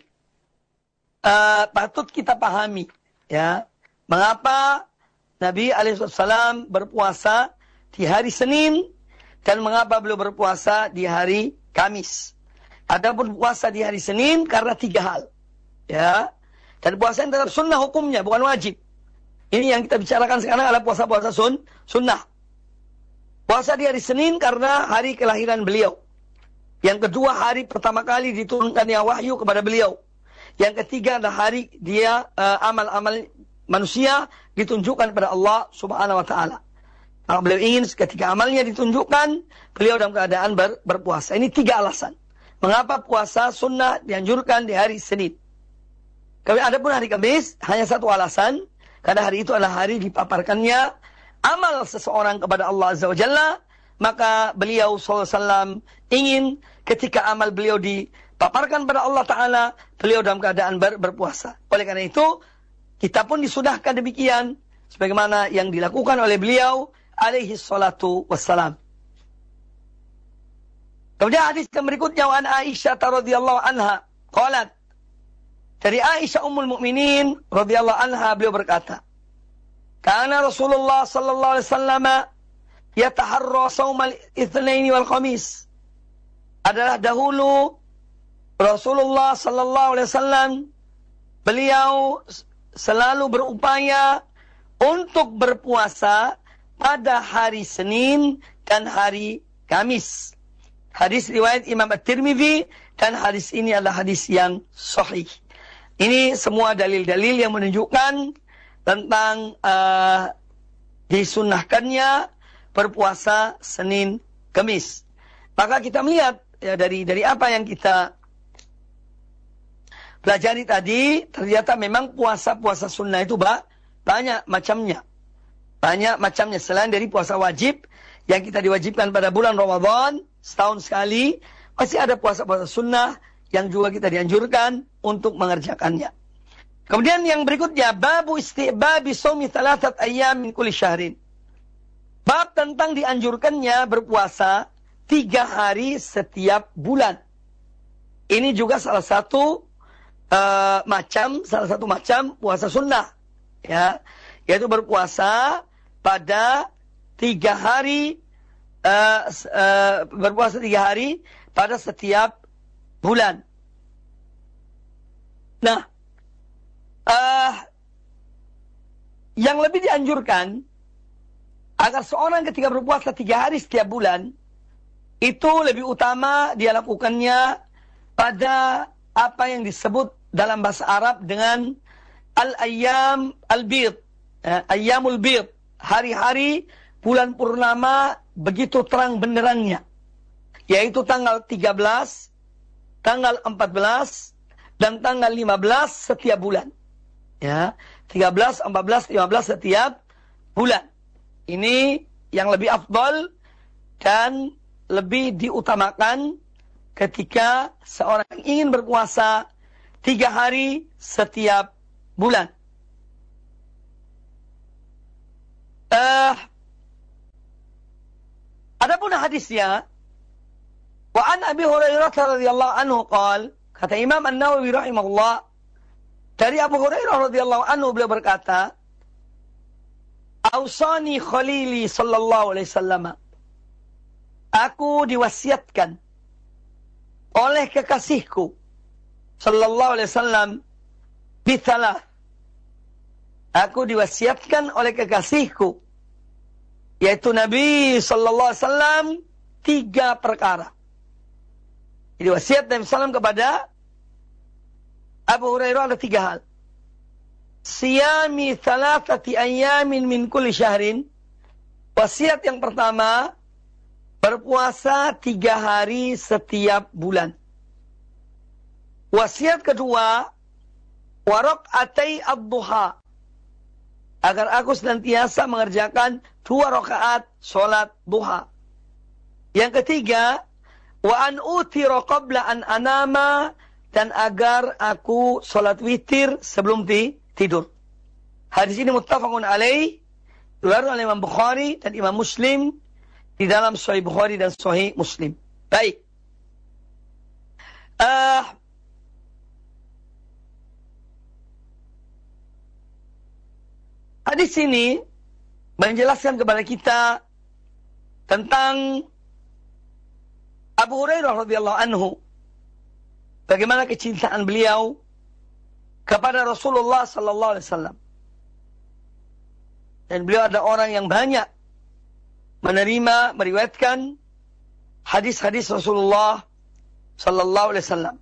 uh, patut kita pahami. Ya, mengapa Nabi alaihi wasallam berpuasa di hari Senin dan mengapa beliau berpuasa di hari Kamis. Adapun puasa di hari Senin karena tiga hal. Ya. Dan puasa yang tetap sunnah hukumnya, bukan wajib. Ini yang kita bicarakan sekarang adalah puasa-puasa sun, sunnah. Puasa di hari Senin karena hari kelahiran beliau. Yang kedua, hari pertama kali diturunkannya wahyu kepada beliau. Yang ketiga adalah hari dia amal-amal uh, manusia ditunjukkan kepada Allah Subhanahu wa Ta'ala. Maka beliau ingin ketika amalnya ditunjukkan, beliau dalam keadaan ber, berpuasa. Ini tiga alasan. Mengapa puasa sunnah dianjurkan di hari Senin. Kemudian ada pun hari Kamis, hanya satu alasan. Karena hari itu adalah hari dipaparkannya amal seseorang kepada Allah Azza wa Jalla. Maka beliau sallallahu alaihi wasallam ingin ketika amal beliau dipaparkan pada Allah Ta'ala, beliau dalam keadaan ber, berpuasa. Oleh karena itu, kita pun disudahkan demikian. Sebagaimana yang dilakukan oleh beliau alaihi salatu wassalam. Kemudian hadis yang berikutnya, wa an Aisyah radhiyallahu anha qalat, dari Aisyah Ummul Mukminin radhiyallahu anha, beliau berkata, "Kana Rasulullah sallallahu alaihi wasallam yataharra shaumal itsnaini wal khamis." Adalah dahulu Rasulullah sallallahu alaihi wasallam beliau selalu berupaya untuk berpuasa pada hari Senin dan hari Kamis. Hadis riwayat Imam At-Tirmidzi dan hadis ini adalah hadis yang sahih. Ini semua dalil-dalil yang menunjukkan tentang uh, disunnahkannya berpuasa Senin Kamis. Maka kita melihat ya, dari dari apa yang kita pelajari tadi, ternyata memang puasa-puasa sunnah itu bah, banyak macamnya. Banyak macamnya selain dari puasa wajib yang kita diwajibkan pada bulan Ramadan setahun sekali, masih ada puasa-puasa sunnah yang juga kita dianjurkan untuk mengerjakannya. Kemudian yang berikutnya, babu isti'babi shaumi thalathat ayyam min kulli syahrin. Bab tentang dianjurkannya berpuasa tiga hari setiap bulan. Ini juga salah satu uh, macam, salah satu macam puasa sunnah, ya, yaitu berpuasa pada tiga hari, uh, uh, berpuasa tiga hari pada setiap bulan. Nah, uh, yang lebih dianjurkan agar seorang ketika berpuasa tiga hari setiap bulan, itu lebih utama dia lakukannya pada apa yang disebut dalam bahasa Arab dengan al-ayyam al-bid, ya, ayyamul bid, hari-hari bulan purnama begitu terang benderangnya, yaitu tanggal tiga belas, tanggal empat belas, dan tanggal lima belas setiap bulan. Ya, tiga belas, empat belas, lima belas setiap bulan. Ini yang lebih afdal dan lebih diutamakan ketika seorang ingin berpuasa tiga hari setiap bulan. Uh, adapun hadisnya, wa an Abi Hurairah radhiyallahu anhu qala, kata Imam An-Nawawi rahimahullah, dari Abu Hurairah radhiyallahu anhu beliau berkata, Ausani Khalili sallallahu alaihi wasallam, aku diwasiatkan oleh kekasihku sallallahu alaihi wasallam bithalah, aku diwasiatkan oleh kekasihku yaitu Nabi sallallahu alaihi wasallam tiga perkara. Jadi wasiat Nabi sallallahu alaihi wasallam kepada Abu Hurairah ada tiga hal. Siyami thalathati ayyamin min kulli syahrin. Wasiat yang pertama, berpuasa tiga hari setiap bulan. Wasiat kedua, waraqatai ad-duha, agar aku senantiasa mengerjakan dua rakaat sholat duha. Yang ketiga, wa an utira qabla an anama, dan agar aku sholat witir sebelum ti tidur. Hadis ini muttafaqun alaih, diriwayatkan oleh Imam Bukhari dan Imam Muslim di dalam Sahih Bukhari dan Sahih Muslim. Baik. Uh, hadis ini menjelaskan kepada kita tentang Abu Hurairah radhiyallahu anhu, bagaimana kecintaan beliau kepada Rasulullah sallallahu alaihi wasallam. Dan beliau ada orang yang banyak menerima, meriwayatkan hadis-hadis Rasulullah sallallahu alaihi wasallam.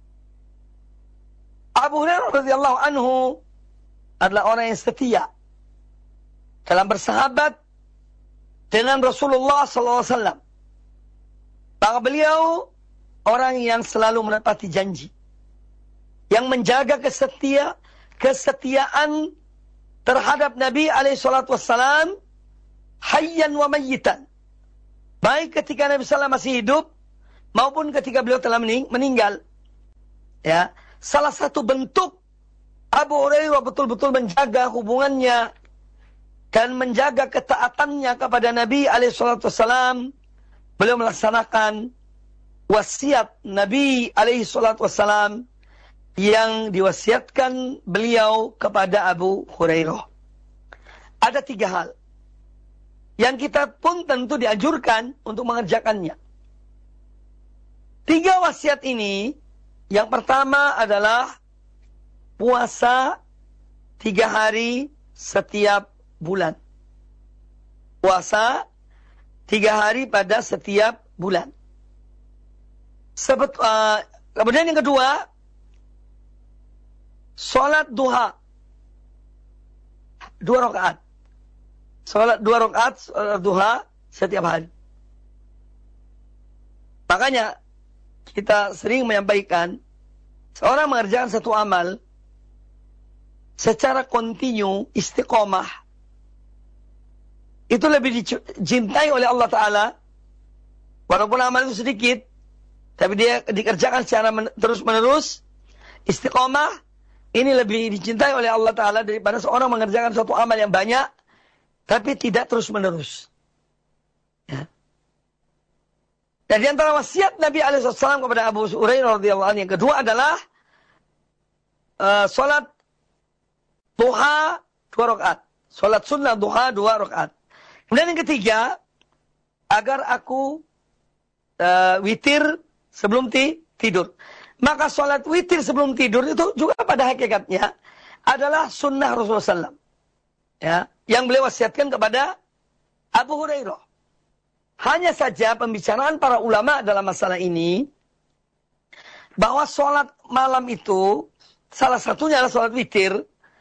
Abu Hurairah radhiyallahu anhu adalah orang yang setia dalam bersahabat dengan Rasulullah sallallahu alaihi wasallam. Maka beliau orang yang selalu menepati janji, yang menjaga kesetia, kesetiaan terhadap Nabi alaihi salatu wassalam, hayyan wa mayyitan. Baik ketika Nabi sallallahu alaihi wasallam masih hidup, maupun ketika beliau telah mening meninggal. Ya, salah satu bentuk Abu Hurairah betul-betul menjaga hubungannya dan menjaga ketaatannya kepada Nabi alaihi salatu wassalam, beliau melaksanakan wasiat Nabi alaihi salatu wassalam yang diwasiatkan beliau kepada Abu Hurairah. Ada tiga hal yang kita pun tentu dianjurkan untuk mengerjakannya. Tiga wasiat ini, yang pertama adalah puasa tiga hari setiap bulan. Puasa tiga hari pada setiap bulan. Sebet, uh, kemudian yang kedua, sholat duha dua rakaat. Sholat dua rakaat sholat duha setiap hari. Makanya kita sering menyampaikan, seorang mengerjakan satu amal secara kontinu, istiqomah, itu lebih dicintai oleh Allah Ta'ala. Walaupun amal itu sedikit, tapi dia dikerjakan secara men- terus-menerus, istiqomah, ini lebih dicintai oleh Allah Ta'ala daripada seorang mengerjakan suatu amal yang banyak, tapi tidak terus-menerus. Ya. Dan di antara wasiat Nabi alaihi wasallam kepada Abu Hurairah radhiyallahu anhu yang kedua adalah uh, salat duha dua rakaat. Salat sunnah duha dua rakaat. Kemudian yang ketiga, agar aku uh, witir sebelum ti tidur. Maka salat witir sebelum tidur itu juga pada hakikatnya adalah sunnah Rasulullah sallallahu alaihi wasallam. Ya, yang beliau wasiatkan kepada Abu Hurairah. Hanya saja pembicaraan para ulama dalam masalah ini, bahwa sholat malam itu, salah satunya adalah sholat witir,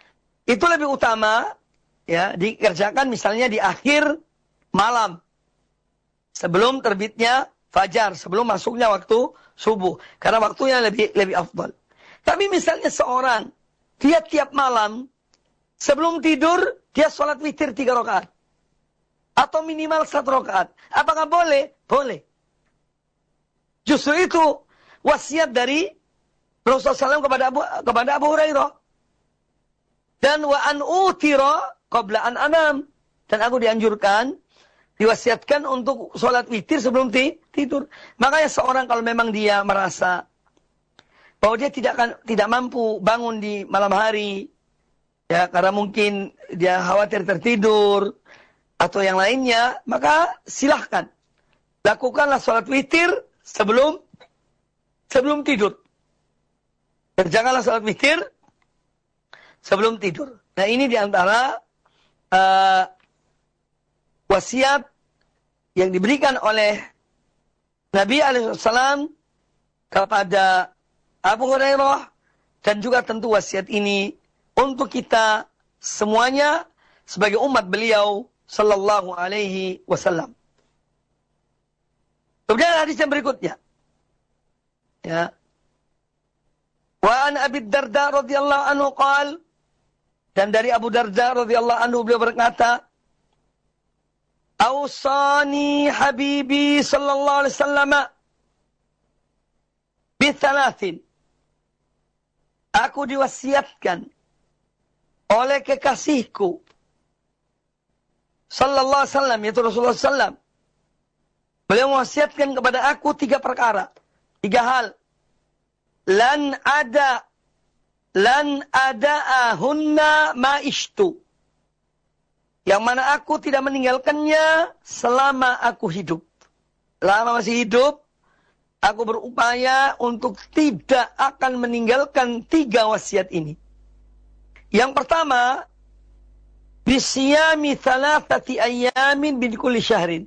itu lebih utama ya dikerjakan misalnya di akhir malam sebelum terbitnya fajar, sebelum masuknya waktu subuh, karena waktunya lebih lebih afdal. Tapi misalnya seorang dia tiap malam sebelum tidur dia sholat witir tiga rakaat atau minimal satu rakaat, apakah boleh? Boleh. Justru itu wasiat dari Rasulullah shallallahu alaihi wasallam kepada Abu, kepada Abu Hurairah. Dan wa an utira qabla an anam. Dan aku dianjurkan, diwasiatkan untuk sholat witir sebelum tidur. Makanya seorang kalau memang dia merasa bahwa dia tidak akan, tidak mampu bangun di malam hari, ya karena mungkin dia khawatir tertidur atau yang lainnya, maka silahkan lakukanlah sholat witir sebelum sebelum tidur. Kerjakanlah sholat witir sebelum tidur. Nah ini diantara uh, wasiat yang diberikan oleh Nabi alaihi wasallam kepada Abu Hurairah, dan juga tentu wasiat ini untuk kita semuanya sebagai umat beliau sallallahu alaihi wasallam. Kemudian hadis yang berikutnya, ya, wa an Abi Darda radhiyallahu anhu qala, dan dari Abu Darda radhiyallahu anhu beliau berkata, "Awsani habibi sallallahu alaihi wasallam bi thalathin." Aku diwasiatkan oleh kekasihku sallallahu alaihi wasallam, yaitu Rasulullah sallallahu alaihi wasallam. Beliau mewasiatkan kepada aku tiga perkara, tiga hal. Lan ada lan ada'ahunna ma'ishtu. Yang mana aku tidak meninggalkannya selama aku hidup. Selama masih hidup, aku berupaya untuk tidak akan meninggalkan tiga wasiat ini. Yang pertama, bisyami thalathati ayyamin bin kulli syahrin.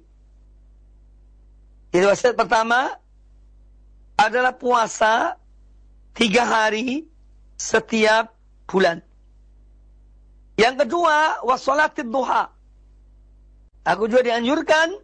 Jadi wasiat pertama adalah puasa tiga hari setiap bulan. Yang kedua, wassalatid duha. Aku juga dianjurkan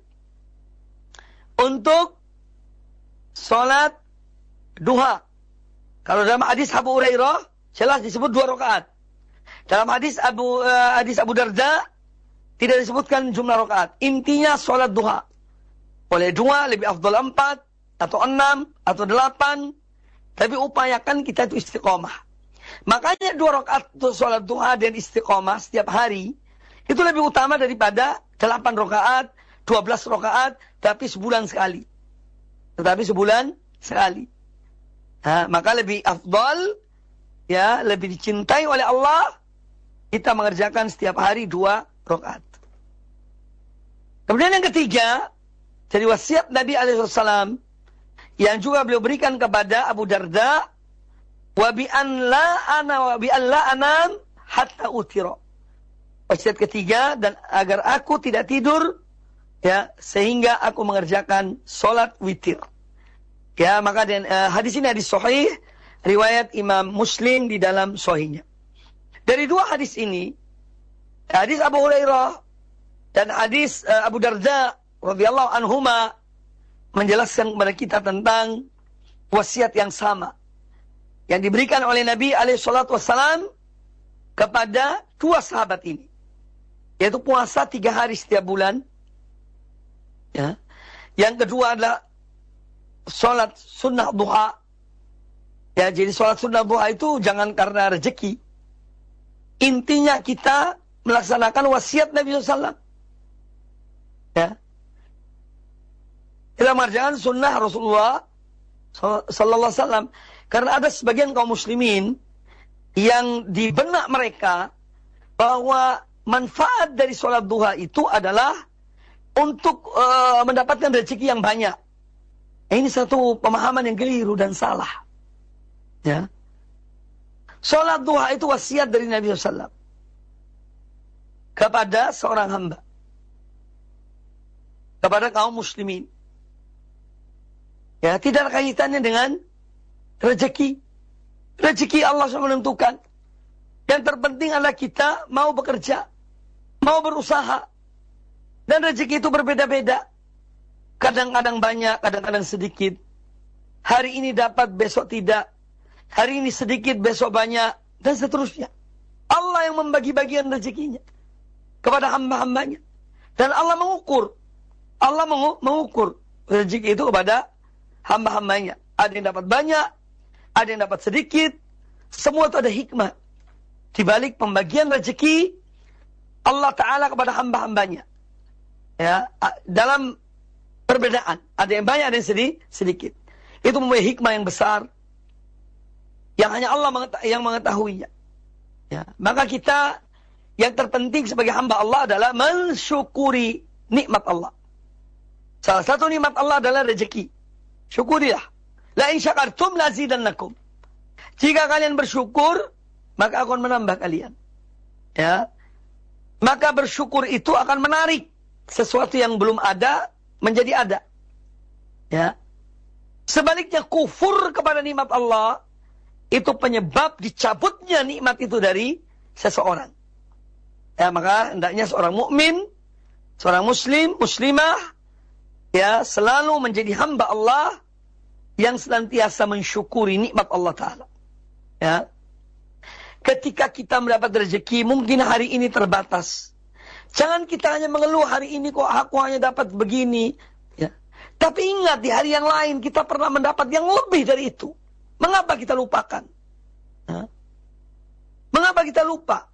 untuk salat duha. Kalau dalam hadis Abu Hurairah jelas disebut dua rakaat. Dalam hadis Abu uh, hadis Abu Darda tidak disebutkan jumlah rakaat. Intinya salat duha. Boleh dua, lebih afdal empat, atau enam, atau delapan. Tapi upayakan kita itu istiqomah. Makanya dua rakaat salat duha dan istiqomah setiap hari itu lebih utama daripada delapan rakaat, dua belas rakaat, tapi sebulan sekali. Tetapi sebulan sekali. Nah, maka lebih afdal, ya, lebih dicintai oleh Allah, kita mengerjakan setiap hari dua rakaat. Kemudian yang ketiga, dari wasiat Nabi alaihi wasallam yang juga beliau berikan kepada Abu Darda, wa bi an la ana wa bi an la anam hatta utira. Wasiat ketiga, dan agar aku tidak tidur, ya, sehingga aku mengerjakan salat witir. Ya, maka dan, uh, hadis ini hadis sahih riwayat Imam Muslim di dalam sahihnya. Dari dua hadis ini, hadis Abu Hurairah dan hadis uh, Abu Darda radhiyallahu anhuma, menjelaskan kepada kita tentang wasiat yang sama yang diberikan oleh Nabi alaihi salatu wassalam kepada dua sahabat ini, yaitu puasa tiga hari setiap bulan, ya. Yang kedua adalah sholat sunnah duha, ya. Jadi sholat sunnah duha itu jangan karena rezeki, intinya kita melaksanakan wasiat Nabi sallallahu alaihi wasallam, ya. Kita mengerjakan sunnah Rasulullah sallallahu alaihi wasallam. Karena ada sebagian kaum muslimin yang di benak mereka bahwa manfaat dari sholat duha itu adalah untuk uh, mendapatkan rezeki yang banyak. Ini satu pemahaman yang keliru dan salah. Ya. Sholat duha itu wasiat dari Nabi sallallahu alaihi wasallam kepada seorang hamba, kepada kaum muslimin. Ya, tidak ada kaitannya dengan rezeki. Rezeki Allah sudah menentukan. Yang terpenting adalah kita mau bekerja, mau berusaha. Dan rezeki itu berbeda-beda. Kadang-kadang banyak, kadang-kadang sedikit. Hari ini dapat, besok tidak. Hari ini sedikit, besok banyak. Dan seterusnya. Allah yang membagi bagian rezekinya kepada hamba-hambanya. Dan Allah mengukur. Allah mengukur rezeki itu kepada hamba-hambanya. Ada yang dapat banyak, ada yang dapat sedikit. Semua itu ada hikmah. Di balik pembagian rezeki Allah Ta'ala kepada hamba-hambanya. Ya, dalam perbedaan. Ada yang banyak, ada yang sedih, sedikit. Itu mempunyai hikmah yang besar. Yang hanya Allah mengeta- yang mengetahuinya. Ya, maka kita yang terpenting sebagai hamba Allah adalah mensyukuri nikmat Allah. Salah satu nikmat Allah adalah rezeki. Syukurilah. La in syakartum lazidannakum. Jika kalian bersyukur, maka akan menambah kalian. Ya. Maka bersyukur itu akan menarik sesuatu yang belum ada menjadi ada. Ya. Sebaliknya kufur kepada nikmat Allah itu penyebab dicabutnya nikmat itu dari seseorang. Ya, maka hendaknya seorang mukmin, seorang muslim, muslimah ya selalu menjadi hamba Allah yang senantiasa mensyukuri nikmat Allah Ta'ala. Ya. Ketika kita mendapat rezeki, mungkin hari ini terbatas. Jangan kita hanya mengeluh, hari ini kok aku hanya dapat begini. Ya. Tapi ingat, di hari yang lain kita pernah mendapat yang lebih dari itu. Mengapa kita lupakan? Ya. Mengapa kita lupa?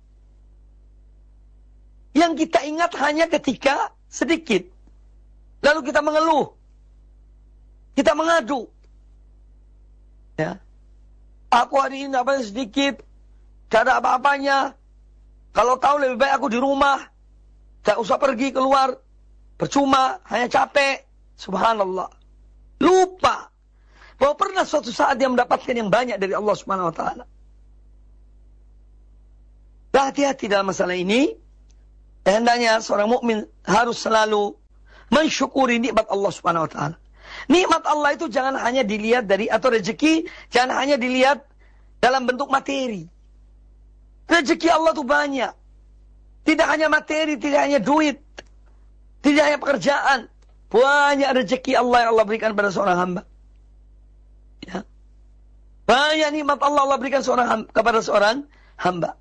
Yang kita ingat hanya ketika sedikit. Lalu kita mengeluh. Kita mengadu. Ya. Aku hari ini dapat sedikit. Tidak ada apa-apanya. Kalau tahu lebih baik aku di rumah. Tidak usah pergi keluar. Percuma. Hanya capek. Subhanallah. Lupa. Bahwa pernah suatu saat dia mendapatkan yang banyak dari Allah Subhanahu Wa Taala. Hati-hati dalam masalah ini. Hendaknya seorang mukmin harus selalu mensyukuri nikmat Allah Subhanahu Wa Taala. Nikmat Allah itu jangan hanya dilihat dari, atau rezeki, jangan hanya dilihat dalam bentuk materi. Rezeki Allah itu banyak. Tidak hanya materi, tidak hanya duit. Tidak hanya pekerjaan. Banyak rezeki Allah yang Allah berikan pada seorang hamba. Ya. Banyak nikmat Allah Allah berikan seorang hamba, kepada seorang hamba.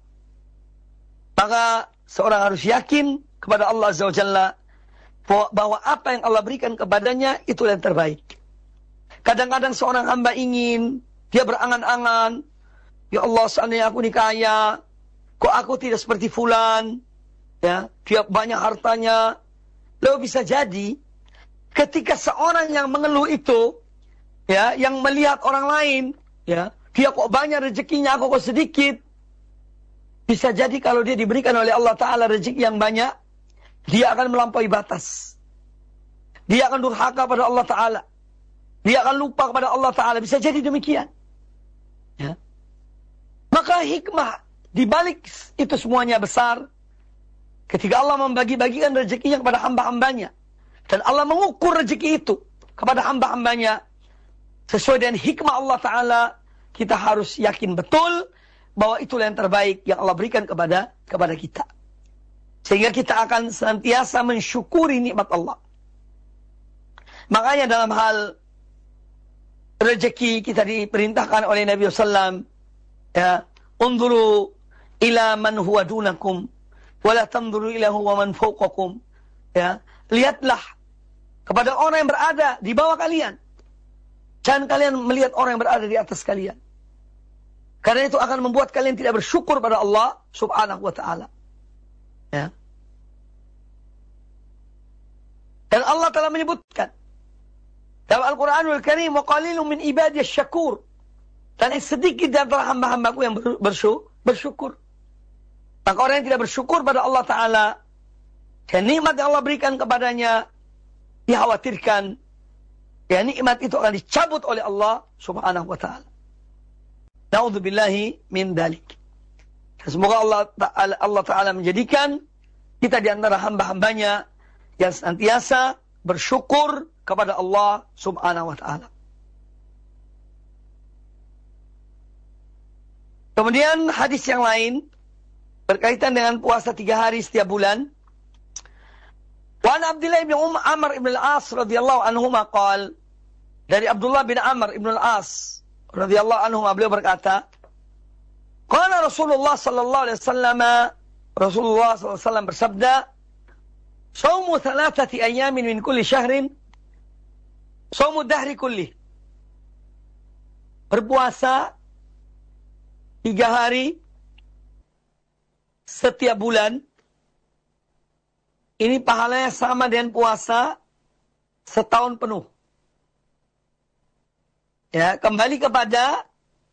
Maka seorang harus yakin kepada Allah Azza wa Jalla bahwa apa yang Allah berikan kepadanya itu yang terbaik. Kadang-kadang seorang hamba ingin, dia berangan-angan, ya Allah seandainya aku ini kaya, kok aku tidak seperti fulan, ya, dia banyak hartanya. Lalu bisa jadi ketika seorang yang mengeluh itu, ya, yang melihat orang lain, ya, dia kok banyak rezekinya, aku kok sedikit. Bisa jadi kalau dia diberikan oleh Allah Ta'ala rezeki yang banyak, dia akan melampaui batas. Dia akan durhaka pada Allah Ta'ala. Dia akan lupa kepada Allah Ta'ala. Bisa jadi demikian. Ya. Maka hikmah di balik itu semuanya besar. Ketika Allah membagi-bagikan rezekinya kepada hamba-hambanya. Dan Allah mengukur rezeki itu kepada hamba-hambanya. Sesuai dengan hikmah Allah Ta'ala, kita harus yakin betul bahwa itulah yang terbaik yang Allah berikan kepada kepada kita. Sehingga kita akan senantiasa mensyukuri nikmat Allah. Makanya dalam hal rezeki kita diperintahkan oleh Nabi sallallahu alaihi wasallam, ya, unzuru ila man huwa dunakum wa la tanzuru ila huwa man fawqakum. Ya, lihatlah kepada orang yang berada di bawah kalian. Jangan kalian melihat orang yang berada di atas kalian. Karena itu akan membuat kalian tidak bersyukur pada Allah Subhanahu wa Ta'ala. Ya. Dan Allah telah menyebutkan dalam Al-Quranul Karim, wa qalilun min ibadiyas syakur. Dan sedikit di antara hamba-hambaku yang bersyukur. Maka orang yang tidak bersyukur pada Allah Ta'ala, dan nikmat yang Allah berikan kepadanya, dikhawatirkan, ya nikmat itu akan dicabut oleh Allah Subhanahu wa Ta'ala. Na'udzubillahi min dalik. Semoga Allah Ta'ala, Allah Ta'ala menjadikan kita di antara hamba-hambanya yang senantiasa bersyukur kepada Allah Subhanahu wa Ta'ala. Kemudian hadis yang lain berkaitan dengan puasa tiga hari setiap bulan. Wa an Abdullah bin Um Amr ibn al-As radhiyallahu anhuma qala, dari Abdullah bin Amr ibn al-As radhiyallahu anhuma beliau berkata, qala Rasulullah sallallahu alaihi wasallam, Rasulullah sallallahu alaihi wasallam bersabda, "Shaumu thalathati ayamin min kulli syahrin, shaumu dahri kulli." Berpuasa tiga hari setiap bulan, ini pahalanya sama dengan puasa setahun penuh. Ya, kembali kepada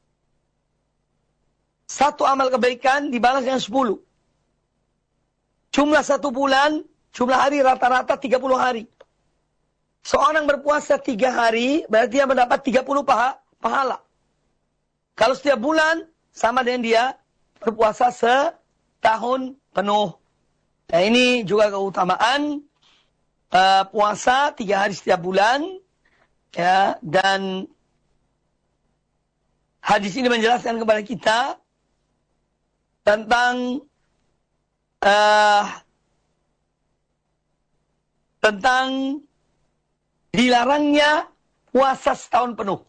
satu amal kebaikan dibalas dengan sepuluh. Jumlah satu bulan, jumlah hari rata-rata tiga puluh hari. Seorang berpuasa tiga hari, berarti dia mendapat tiga puluh paha, pahala. Kalau setiap bulan, sama dengan dia berpuasa setahun penuh. Nah, ini juga keutamaan uh, puasa tiga hari setiap bulan. Ya, dan hadis ini menjelaskan kepada kita tentang uh, tentang dilarangnya puasa setahun penuh.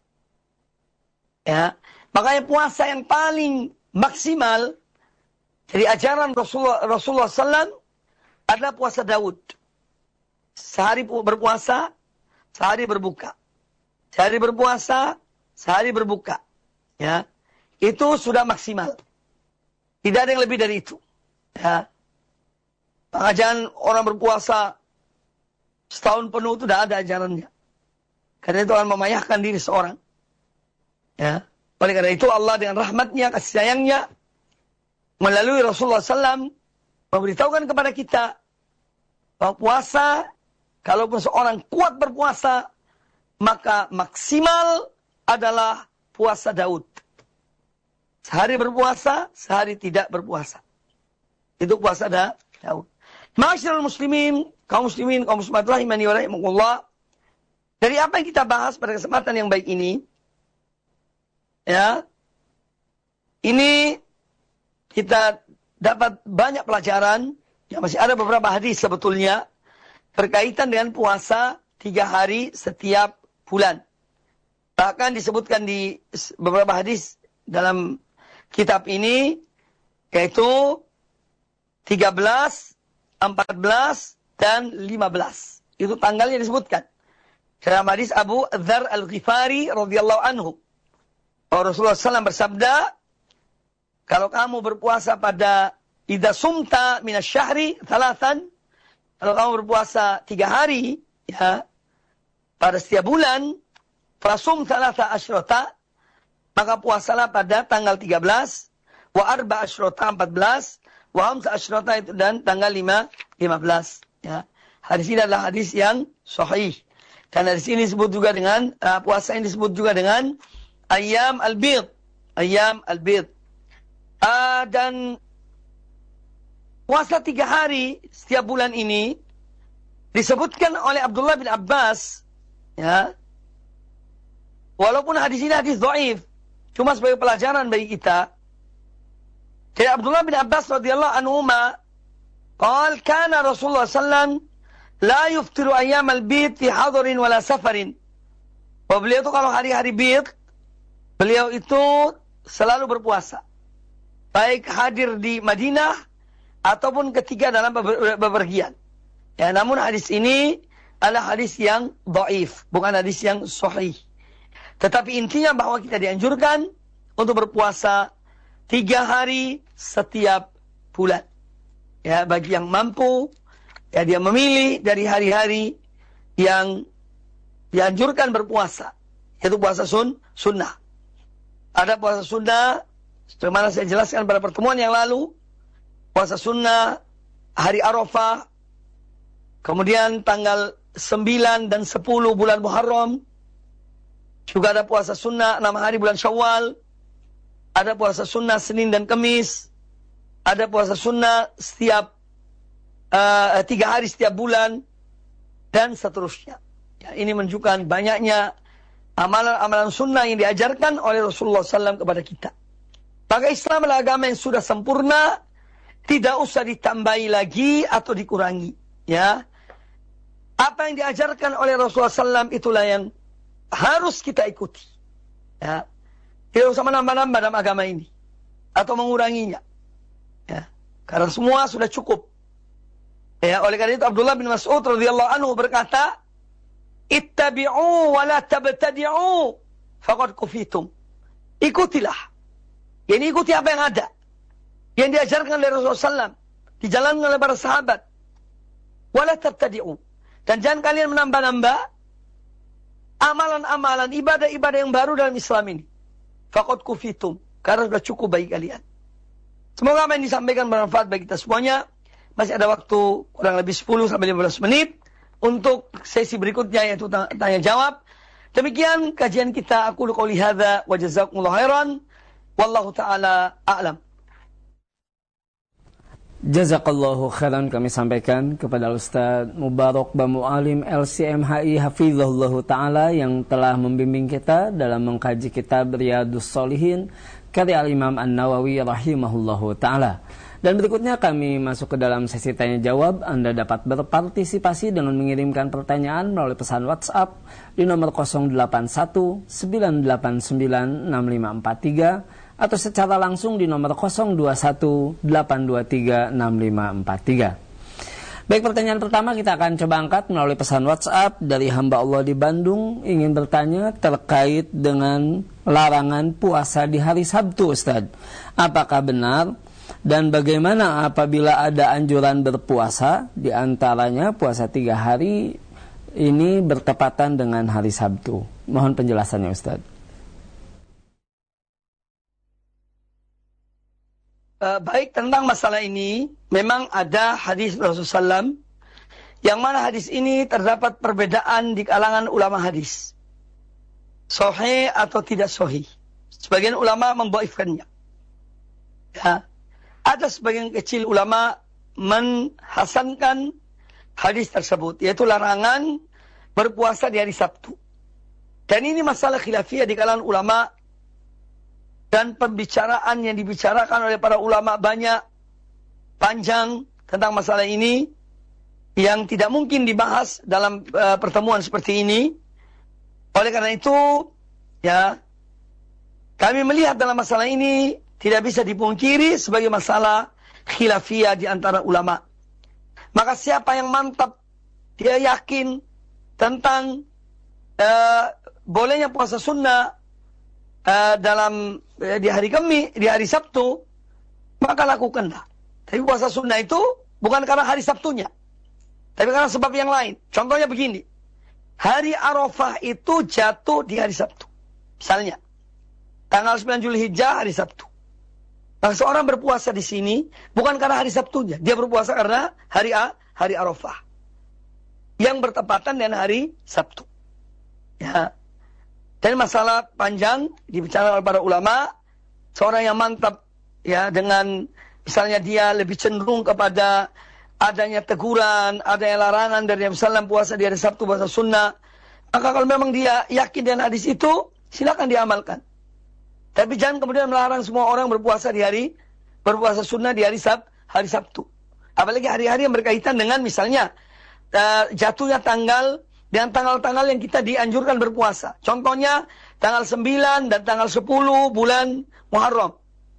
Ya, makanya puasa yang paling maksimal dari ajaran Rasulullah, Rasulullah sallallahu alaihi wasallam adalah puasa Daud. Sehari berpuasa, sehari berbuka. Sehari berpuasa, sehari berbuka. Ya, itu sudah maksimal. Tidak ada yang lebih dari itu. Ya, maka jangan orang berpuasa setahun penuh, itu tidak ada ajarannya. Karena itu akan memayahkan diri seorang. Ya, oleh karena itu Allah dengan rahmatnya, kasih sayangnya, melalui Rasulullah sallallahu alaihi wasallam memberitahukan kepada kita bahwa puasa, kalaupun seorang kuat berpuasa, maka maksimal adalah puasa Daud. Sehari berpuasa, sehari tidak berpuasa. Itu puasa Daud. Ma'asyiral muslimin, kaum muslimin, kaum muslimat rahimani wa rahimakumullah. Dari apa yang kita bahas pada kesempatan yang baik ini, ya, ini kita dapat banyak pelajaran. Ya, masih ada beberapa hadis sebetulnya berkaitan dengan puasa tiga hari setiap bulan. Bahkan disebutkan di beberapa hadis dalam kitab ini, yaitu tiga belas, empat belas, dan lima belas. Itu tanggalnya disebutkan. Dalam hadis Abu Dzar Al-Ghifari radhiyallahu anhu, Rasulullah sallallahu alaihi wasallam bersabda, kalau kamu berpuasa pada idza sumta minasyahri thalathan, kalau kamu berpuasa tiga hari, ya, pada setiap bulan, fasum thalatha asyrata, maka puasalah pada tanggal tiga belas, wa arba asyrata empat belas, wa hamsa asyrata itu dan tanggal lima, lima belas. Ya. Hadis ini adalah hadis yang sahih. Dan hadis ini disebut juga dengan, uh, puasa ini disebut juga dengan Ayyam al-Bid. Ayyam al-Bid. Uh, dan puasa tiga hari setiap bulan ini disebutkan oleh Abdullah bin Abbas. Ya. Walaupun hadis ini hadis dhaif, cuma sebagai pelajaran bagi kita. Dari Abdullah bin Abbas radhiyallahu anhu ma, qala kana Rasulullah sallallahu alaihi wasallam la yuftiru ayyam al-bid fi hadarin wala safarin. Bahwa beliau itu kalau hari-hari bid, beliau itu selalu berpuasa. Baik hadir di Madinah ataupun ketika dalam bepergian. Ya, namun hadis ini adalah hadis yang dhaif, bukan hadis yang sahih. Tetapi intinya bahwa kita dianjurkan untuk berpuasa tiga hari setiap bulan. Ya, bagi yang mampu, ya dia memilih dari hari-hari yang dianjurkan berpuasa, yaitu puasa sun, sunnah. Ada puasa sunnah, sebagaimana saya jelaskan pada pertemuan yang lalu, puasa sunnah hari Arafah, kemudian tanggal sembilan dan sepuluh bulan Muharram, juga ada puasa sunnah enam hari bulan Syawal, ada puasa sunnah Senin dan Kamis, ada puasa sunnah setiap uh, tiga hari setiap bulan, dan seterusnya. Ya, ini menunjukkan banyaknya amalan-amalan sunnah yang diajarkan oleh Rasulullah sallallahu alaihi wasallam kepada kita. Maka Islam adalah agama yang sudah sempurna tidak usah ditambahi lagi atau dikurangi. Ya, apa yang diajarkan oleh Rasulullah shallallahu alaihi wasallam itulah yang harus kita ikuti. Ya, tidak usah menambah-nambah dalam agama ini atau menguranginya. Ya, karena semua sudah cukup. Ya, oleh karena itu Abdullah bin Mas'ud radhiyallahu anhu berkata, "Ittabi'u wa la tabtadi'u, faqad kufitum." Ikutilah. Ini ikuti apa yang ada, yang diajarkan oleh Rasulullah shallallahu alaihi wasallam, dijalankan oleh para sahabat. Wa la tabtadi'u. Dan jangan kalian menambah-nambah amalan-amalan, ibadah-ibadah yang baru dalam Islam ini. Faqad kufitum. Karena sudah cukup bagi kalian. Semoga apa yang disampaikan bermanfaat bagi kita semuanya. Masih ada waktu kurang lebih sepuluh sampai lima belas menit untuk sesi berikutnya, yaitu tanya jawab. Demikian kajian kita. Aku qouli hadza wa jazakumullahu khairan. Wallahu taala a'lam. Jazakallahu khairan kami sampaikan kepada Ustaz Mubarak Bamu Alim L C M H I hafizahullahu taala yang telah membimbing kita dalam mengkaji kitab Riyadhus Shalihin karya Al-Imam An-Nawawi rahimahullahu taala. Dan berikutnya kami masuk ke dalam sesi tanya jawab. Anda dapat berpartisipasi dengan mengirimkan pertanyaan melalui pesan WhatsApp di nomor nol delapan satu sembilan delapan sembilan enam lima empat tiga atau secara langsung di nomor nol dua satu delapan dua tiga enam lima empat tiga. Baik, pertanyaan pertama kita akan coba angkat melalui pesan WhatsApp dari hamba Allah di Bandung, ingin bertanya terkait dengan larangan puasa di hari Sabtu, Ustaz. Apakah benar? Dan bagaimana apabila ada anjuran berpuasa, di antaranya puasa tiga hari ini bertepatan dengan hari Sabtu? Mohon penjelasannya, Ustaz. Uh, baik, tentang masalah ini, memang ada hadis Rasulullah shallallahu alaihi wasallam, yang mana hadis ini terdapat perbedaan di kalangan ulama hadis. Sahih atau tidak sahih. Sebagian ulama membaifkannya. Ya. Ada sebagian kecil ulama menhasankan hadis tersebut, yaitu larangan berpuasa di hari Sabtu. Dan ini masalah khilafiyah di kalangan ulama, dan pembicaraan yang dibicarakan oleh para ulama banyak, panjang tentang masalah ini, yang tidak mungkin dibahas dalam uh, pertemuan seperti ini. Oleh karena itu, ya, kami melihat dalam masalah ini tidak bisa dipungkiri sebagai masalah khilafiyah di antara ulama. Maka siapa yang mantap, dia yakin tentang uh, bolehnya puasa sunnah uh, dalam uh, di hari Kamis, di hari Sabtu, maka lakukanlah. Tapi puasa sunnah itu bukan karena hari Sabtunya, tapi karena sebab yang lain. Contohnya begini, hari Arafah itu jatuh di hari Sabtu. Misalnya, tanggal sembilan Zulhijjah hari Sabtu. Nah, seorang berpuasa di sini bukan karena hari Sabtunya, dia berpuasa karena hari A, hari Arafah, yang bertepatan dengan hari Sabtu. Ya. Dan masalah panjang dibicarakan oleh para ulama. Seorang yang mantap, ya, dengan misalnya dia lebih cenderung kepada adanya teguran, adanya larangan dari Nabi sallallahu alaihi wasallam puasa di hari Sabtu, puasa sunnah, maka kalau memang dia yakin dengan hadis itu, silakan diamalkan. Tapi jangan kemudian melarang semua orang berpuasa di hari, berpuasa sunnah di hari Sab, hari Sabtu. Apalagi hari-hari yang berkaitan dengan misalnya uh, jatuhnya tanggal, dengan tanggal-tanggal yang kita dianjurkan berpuasa. Contohnya tanggal sembilan dan tanggal sepuluh bulan Muharram.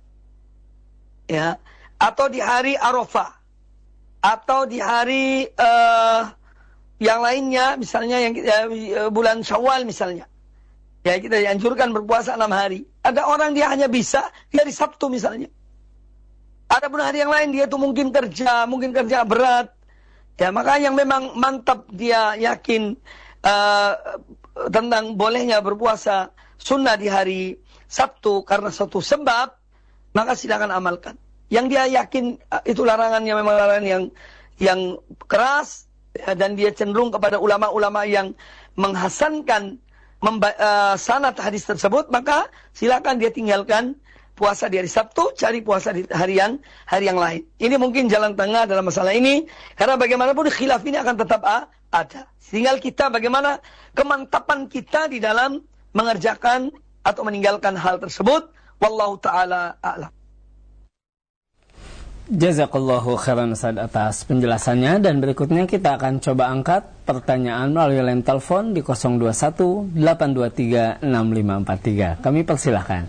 Ya, atau di hari Arafah. Atau di hari uh, yang lainnya, misalnya yang uh, bulan Syawal misalnya. Ya, kita dianjurkan berpuasa enam hari. Ada orang dia hanya bisa di hari Sabtu misalnya. Ada pun hari yang lain dia tuh mungkin kerja, mungkin kerja berat. Ya, maka yang memang mantap dia yakin uh, tentang bolehnya berpuasa sunnah di hari Sabtu karena suatu sebab, maka silakan amalkan. Yang dia yakin uh, itu larangannya memang larangan yang yang keras, ya, dan dia cenderung kepada ulama-ulama yang menghasankan Memba- uh, sanad hadis tersebut, maka silakan dia tinggalkan puasa di hari Sabtu, cari puasa di hari yang hari yang lain. Ini mungkin jalan tengah dalam masalah ini, karena bagaimanapun khilaf ini akan tetap uh, ada. Tinggal kita bagaimana kemantapan kita di dalam mengerjakan atau meninggalkan hal tersebut. Wallahu taala a'lam. Jazakallahu khairan Ustaz atas penjelasannya, dan berikutnya kita akan coba angkat pertanyaan melalui line telepon di nol dua satu delapan dua tiga enam lima empat tiga. Kami persilahkan.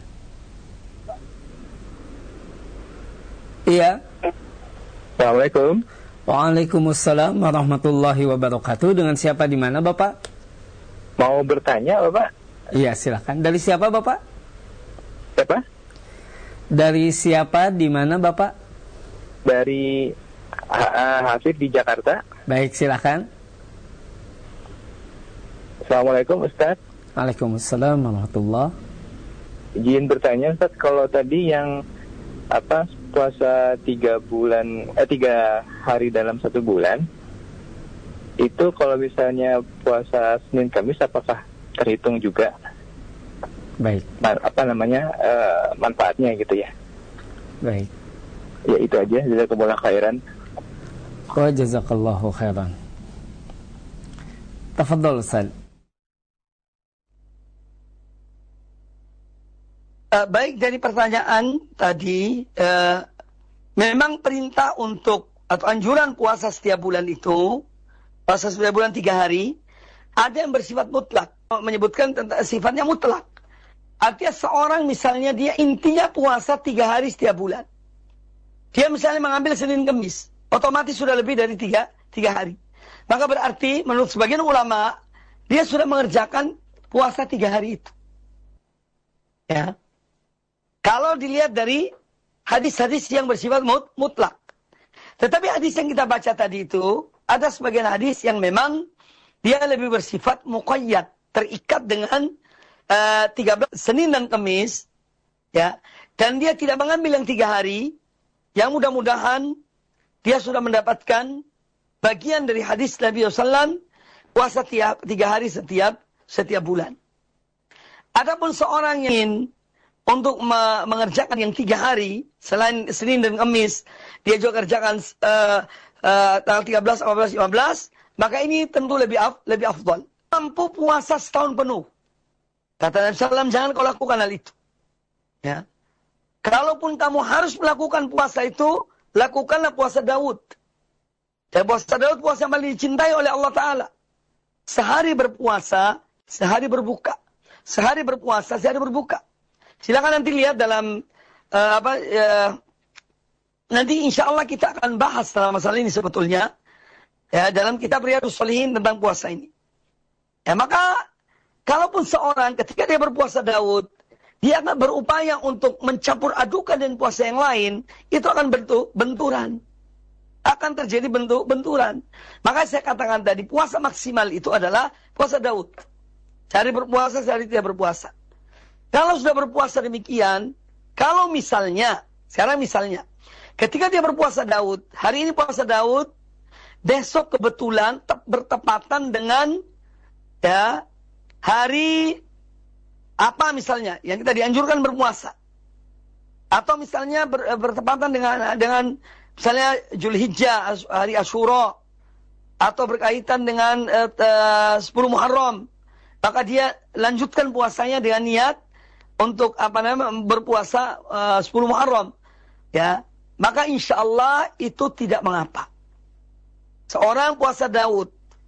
Iya. Assalamualaikum. Waalaikumsalam warahmatullahi wabarakatuh. Dengan siapa di mana Bapak? Mau bertanya Bapak? Iya, silakan. Dari siapa Bapak? Siapa? Dari siapa di mana Bapak? Dari Hafid di Jakarta. Baik, silakan. Assalamualaikum Ustaz. Waalaikumsalam warahmatullahi. Izin bertanya Ustaz, kalau tadi yang apa puasa tiga bulan eh tiga hari dalam satu bulan, itu kalau misalnya puasa Senin Kamis apakah terhitung juga? Baik. Apa namanya uh, manfaatnya gitu ya? Baik. Ya itu aja, jazakumullah khairan. Wa jazakallahu khairan. Tafadhol Ustaz. Uh, baik, dari pertanyaan tadi, uh, memang perintah untuk atau anjuran puasa setiap bulan itu, puasa setiap bulan tiga hari, ada yang bersifat mutlak, menyebutkan tentang sifatnya mutlak. Artinya seorang misalnya dia intinya puasa tiga hari setiap bulan. Dia misalnya mengambil Senin Kemis, otomatis sudah lebih dari tiga, tiga hari. Maka berarti menurut sebagian ulama, dia sudah mengerjakan puasa tiga hari itu. Ya. Kalau dilihat dari hadis-hadis yang bersifat mut, mutlak. Tetapi hadis yang kita baca tadi itu, ada sebagian hadis yang memang dia lebih bersifat muqayyad, terikat dengan uh, tiga belas Senin dan Kemis, ya. Dan dia tidak mengambil yang tiga hari, yang mudah-mudahan dia sudah mendapatkan bagian dari hadis Nabi shallallahu alaihi wasallam, puasa tiap tiga hari setiap setiap bulan. Adapun seorang yang ingin untuk me mengerjakan yang tiga hari selain Senin dan Kamis, dia juga kerjakan uh, uh, tanggal tiga belas, empat belas, lima belas, maka ini tentu lebih af lebih afdal. Mampu puasa setahun penuh. Kata Nabi shallallahu alaihi wasallam, jangan kau lakukan hal itu. Ya. Kalaupun kamu harus melakukan puasa itu, lakukanlah puasa Daud. Dan puasa Daud puasa yang paling dicintai oleh Allah Ta'ala. Sehari berpuasa, sehari berbuka. Sehari berpuasa, sehari berbuka. Silakan nanti lihat dalam uh, apa uh, nanti insya Allah kita akan bahas dalam masalah ini sebetulnya, ya, dalam kitab Riyadhus Shalihin tentang puasa ini. Ya, maka kalaupun seorang ketika dia berpuasa Daud, dia akan berupaya untuk mencampur adukan dengan puasa yang lain, itu akan bentuk benturan. Akan terjadi bentuk benturan. Maka saya katakan tadi, puasa maksimal itu adalah puasa Daud. Sehari berpuasa, sehari tidak berpuasa. Kalau sudah berpuasa demikian, kalau misalnya, sekarang misalnya, ketika dia berpuasa Daud, hari ini puasa Daud, besok kebetulan bertepatan dengan ya hari apa misalnya yang kita dianjurkan berpuasa, atau misalnya ber, bertepatan dengan dengan misalnya Zulhijjah, hari Asyura, atau berkaitan dengan uh, uh, sepuluh Muharram, maka dia lanjutkan puasanya dengan niat untuk apa namanya berpuasa uh, sepuluh Muharram, ya, maka insya Allah itu tidak mengapa. Seorang puasa Daud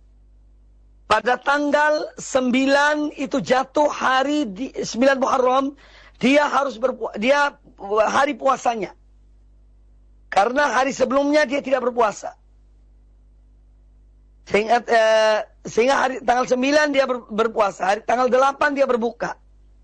pada tanggal sembilan itu jatuh hari di, sembilan Muharram, dia harus berpuasa, dia hari puasanya. Karena hari sebelumnya dia tidak berpuasa. Sehingga, eh, sehingga hari tanggal sembilan dia ber, berpuasa, hari tanggal delapan dia berbuka.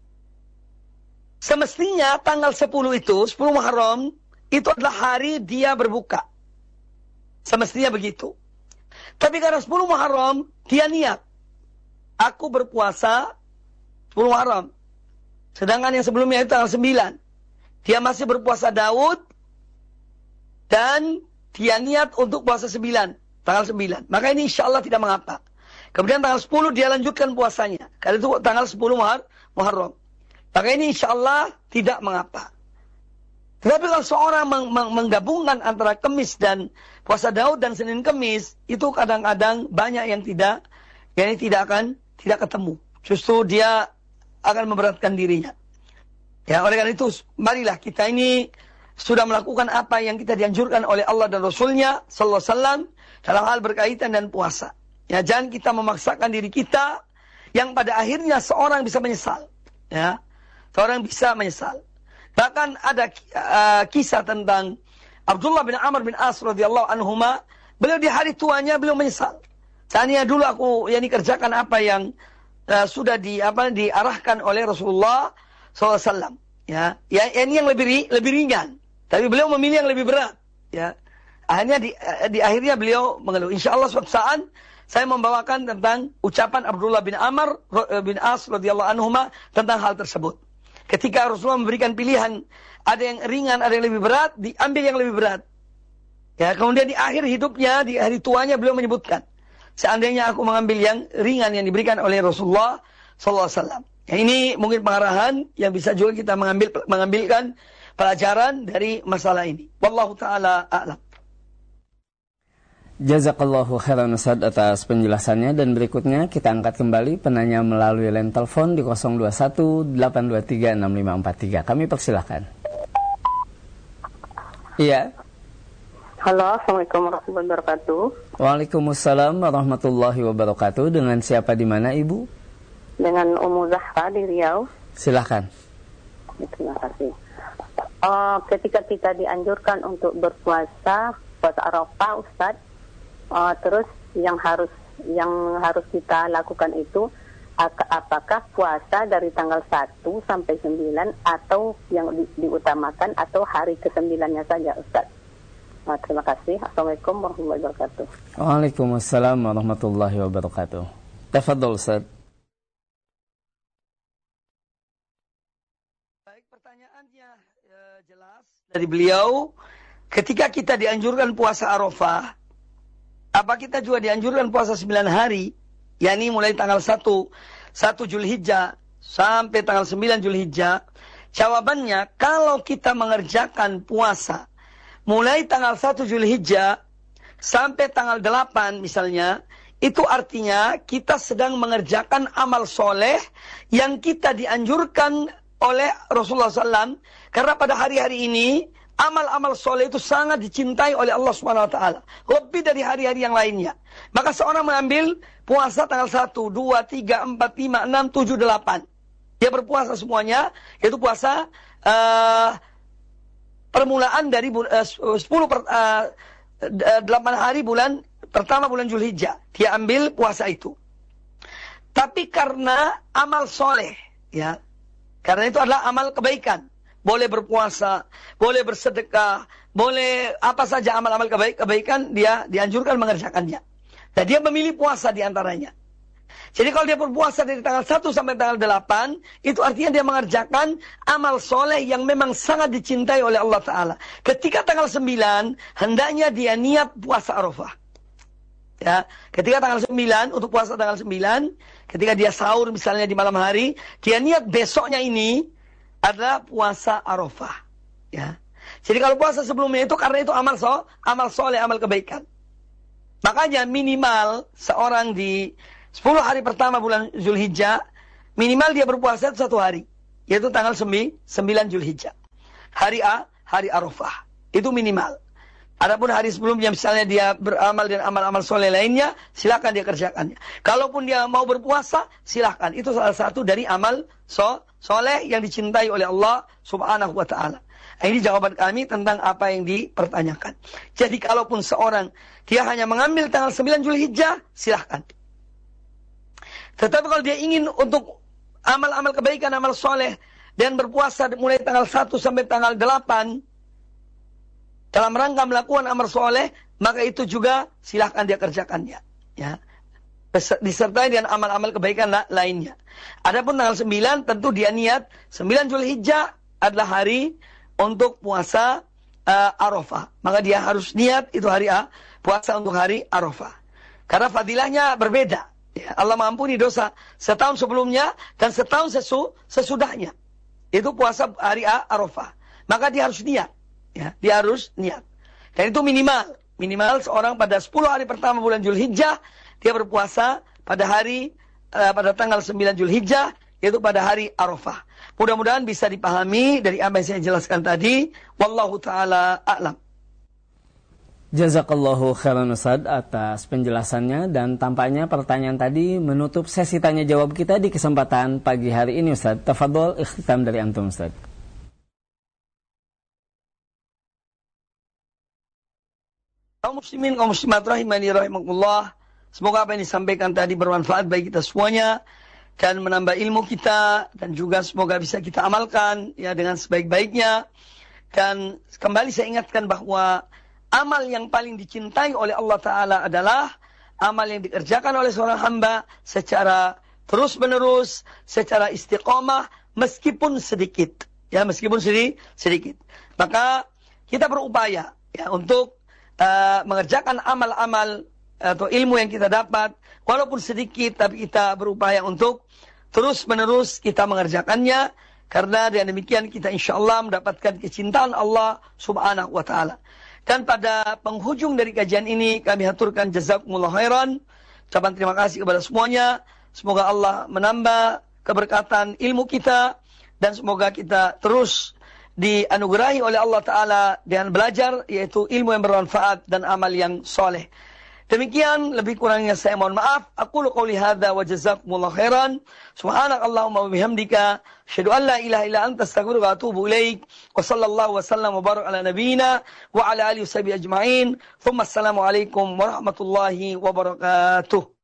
Semestinya tanggal sepuluh itu, sepuluh Muharram, itu adalah hari dia berbuka. Semestinya begitu. Tapi karena sepuluh Muharram, dia niat, aku berpuasa sepuluh Muharram. Sedangkan yang sebelumnya itu tanggal sembilan. Dia masih berpuasa Daud, dan dia niat untuk puasa sembilan, tanggal sembilan. Maka ini insya Allah tidak mengapa. Kemudian tanggal sepuluh dia lanjutkan puasanya. Karena itu tanggal sepuluh Muharram. Maka ini insya Allah tidak mengapa. Tetapi kalau seorang meng meng menggabungkan antara Kemis dan puasa Daud dan Senin Kemis, itu kadang-kadang banyak yang tidak, yang tidak akan tidak ketemu. Justru dia akan memberatkan dirinya. Ya, oleh karena itu, marilah kita ini sudah melakukan apa yang kita dianjurkan oleh Allah dan Rasulnya sallallahu alaihi wasallam dalam hal berkaitan dan puasa. Ya, jangan kita memaksakan diri kita yang pada akhirnya seorang bisa menyesal. Ya, seorang bisa menyesal. Bahkan ada uh, kisah tentang Abdullah bin Amr bin As radhiyallahu anhuma, beliau di hari tuanya beliau menyesal. Seandainya dulu aku yani kerjakan apa yang uh, sudah di apa diarahkan oleh Rasulullah sallallahu alaihi wasallam. Ya, ya ini yang lebih lebih ringan. Tapi beliau memilih yang lebih berat. Ya, akhirnya di, di akhirnya beliau mengeluh. Insya Allah suatu saat saya membawakan tentang ucapan Abdullah bin Amr bin As radhiyallahu anhuma tentang hal tersebut. Ketika Rasulullah memberikan pilihan, ada yang ringan, ada yang lebih berat, diambil yang lebih berat. Ya, kemudian di akhir hidupnya, di hari tuanya beliau menyebutkan, seandainya aku mengambil yang ringan yang diberikan oleh Rasulullah sallallahu alaihi wasallam. Ya, ini mungkin pengarahan yang bisa juga kita mengambil mengambilkan pelajaran dari masalah ini. Wallahu ta'ala a'lam. Jazakallahu khairan Ustaz atas penjelasannya, dan berikutnya kita angkat kembali penanya melalui line telepon di nol dua satu delapan dua tiga enam lima empat tiga. Kami persilahkan. Iya. Halo, Assalamualaikum warahmatullahi wabarakatuh. Waalaikumsalam warahmatullahi wabarakatuh. Dengan siapa di mana Ibu? Dengan Ummu Zahra di Riau. Silahkan. Terima kasih. Uh, ketika kita dianjurkan untuk berpuasa puasa Arafah, Ustaz, uh, terus yang harus yang harus kita lakukan itu apakah puasa dari tanggal satu sampai sembilan atau yang di, diutamakan atau hari kesembilannya saja, Ustaz? Uh, terima kasih. Assalamualaikum warahmatullahi wabarakatuh. Waalaikumsalam warahmatullahi wabarakatuh. Tafadhol, Ustaz. Baik, pertanyaannya e, jelas dari beliau. Ketika kita dianjurkan puasa Arafah, apa kita juga dianjurkan puasa sembilan hari? yakni mulai tanggal satu Zulhijjah sampai tanggal sembilan Zulhijjah. Jawabannya, kalau kita mengerjakan puasa mulai tanggal satu Zulhijjah sampai tanggal delapan misalnya, itu artinya kita sedang mengerjakan amal soleh yang kita dianjurkan oleh Rasulullah sallallahu alaihi wasallam. Karena pada hari-hari ini amal-amal soleh itu sangat dicintai oleh Allah subhanahu wa taala, lebih dari hari-hari yang lainnya. Maka seorang mengambil puasa tanggal satu, dua, tiga, empat, lima, enam, tujuh, delapan. Dia berpuasa semuanya, yaitu puasa uh, permulaan dari uh, sepuluh per, uh, delapan hari bulan pertama bulan Zulhijjah. Dia ambil puasa itu. Tapi karena amal soleh, ya, karena itu adalah amal kebaikan. Boleh berpuasa, boleh bersedekah, boleh apa saja amal-amal kebaik, kebaikan, dia dianjurkan mengerjakannya. Dan dia memilih puasa di antaranya. Jadi kalau dia berpuasa dari tanggal satu sampai tanggal delapan, itu artinya dia mengerjakan amal soleh yang memang sangat dicintai oleh Allah Ta'ala. Ketika tanggal sembilan, hendaknya dia niat puasa Arafah. Ya, ketika tanggal sembilan, untuk puasa tanggal sembilan, ketika dia sahur misalnya di malam hari, dia niat besoknya ini adalah puasa Arafah. Ya. Jadi kalau puasa sebelumnya itu karena itu amal so, amal soleh, amal kebaikan. Makanya minimal seorang di sepuluh hari pertama bulan Zulhijjah, minimal dia berpuasa satu hari, yaitu tanggal sembilan Zulhijjah. Hari A, hari Arafah. Itu minimal. Adapun hari sebelumnya misalnya dia beramal dan amal-amal soleh lainnya, silakan dia kerjakannya. Kalaupun dia mau berpuasa, silakan. Itu salah satu dari amal so, soleh yang dicintai oleh Allah subhanahu wa ta'ala. Ini jawaban kami tentang apa yang dipertanyakan. Jadi kalaupun seorang dia hanya mengambil tanggal sembilan Zulhijjah, silakan. Tetapi kalau dia ingin untuk amal-amal kebaikan, amal soleh, dan berpuasa mulai tanggal satu sampai tanggal delapan, dalam rangka melakukan amal soleh, maka itu juga silahkan dia kerjakannya. Ya. Disertai dengan amal-amal kebaikan lainnya. Adapun tanggal sembilan, tentu dia niat, sembilan Zulhijjah adalah hari untuk puasa uh, Arafah. Maka dia harus niat itu hari A, puasa untuk hari Arafah. Karena fadilahnya berbeda. Ya, Allah mengampuni dosa setahun sebelumnya dan setahun sesu, sesudahnya. Itu puasa hari A, Arafah. Maka dia harus niat. Ya, dia harus niat. Dan itu minimal. Minimal seorang pada sepuluh hari pertama bulan Zulhijjah, dia berpuasa pada hari, uh, pada tanggal sembilan Zulhijjah, yaitu pada hari Arafah. Mudah-mudahan bisa dipahami dari apa yang saya jelaskan tadi. Wallahu ta'ala a'lam. Jazakallahu khairan Ustaz atas penjelasannya, dan tampaknya pertanyaan tadi menutup sesi tanya jawab kita di kesempatan pagi hari ini Ustaz. Tafadhol ikhtitam dari antum Ustaz. Kaum muslimin, kaum muslimat rahimani rahimakumullah. Semoga apa yang disampaikan tadi bermanfaat bagi kita semuanya dan menambah ilmu kita, dan juga semoga bisa kita amalkan ya dengan sebaik-baiknya. Dan kembali saya ingatkan bahwa amal yang paling dicintai oleh Allah Ta'ala adalah amal yang dikerjakan oleh seorang hamba secara terus-menerus, secara istiqomah, meskipun sedikit. Ya, meskipun sedikit. Maka kita berupaya ya untuk uh, mengerjakan amal-amal atau ilmu yang kita dapat, walaupun sedikit, tapi kita berupaya untuk terus-menerus kita mengerjakannya, karena dengan demikian kita insya Allah mendapatkan kecintaan Allah Subhanahu wa Ta'ala. Dan pada penghujung dari kajian ini kami haturkan jazakumullah khairan, ucapan terima kasih kepada semuanya. Semoga Allah menambah keberkatan ilmu kita, dan semoga kita terus dianugerahi oleh Allah Ta'ala dengan belajar, yaitu ilmu yang bermanfaat dan amal yang soleh. Demikian, lebih kurangnya saya mohon maaf. Aqulu qouli hadza wa jazakumullah khairan. Subhanakallahumma wa bihamdika asyhadu an la ilaha illa anta astaghfiruka wa atubu ilaik. Wa sallallahu wa sallam wa barak ala nabiyyina wa ala alihi washabihi ajma'in. Thumma assalamu alaikum warahmatullahi wabarakatuh.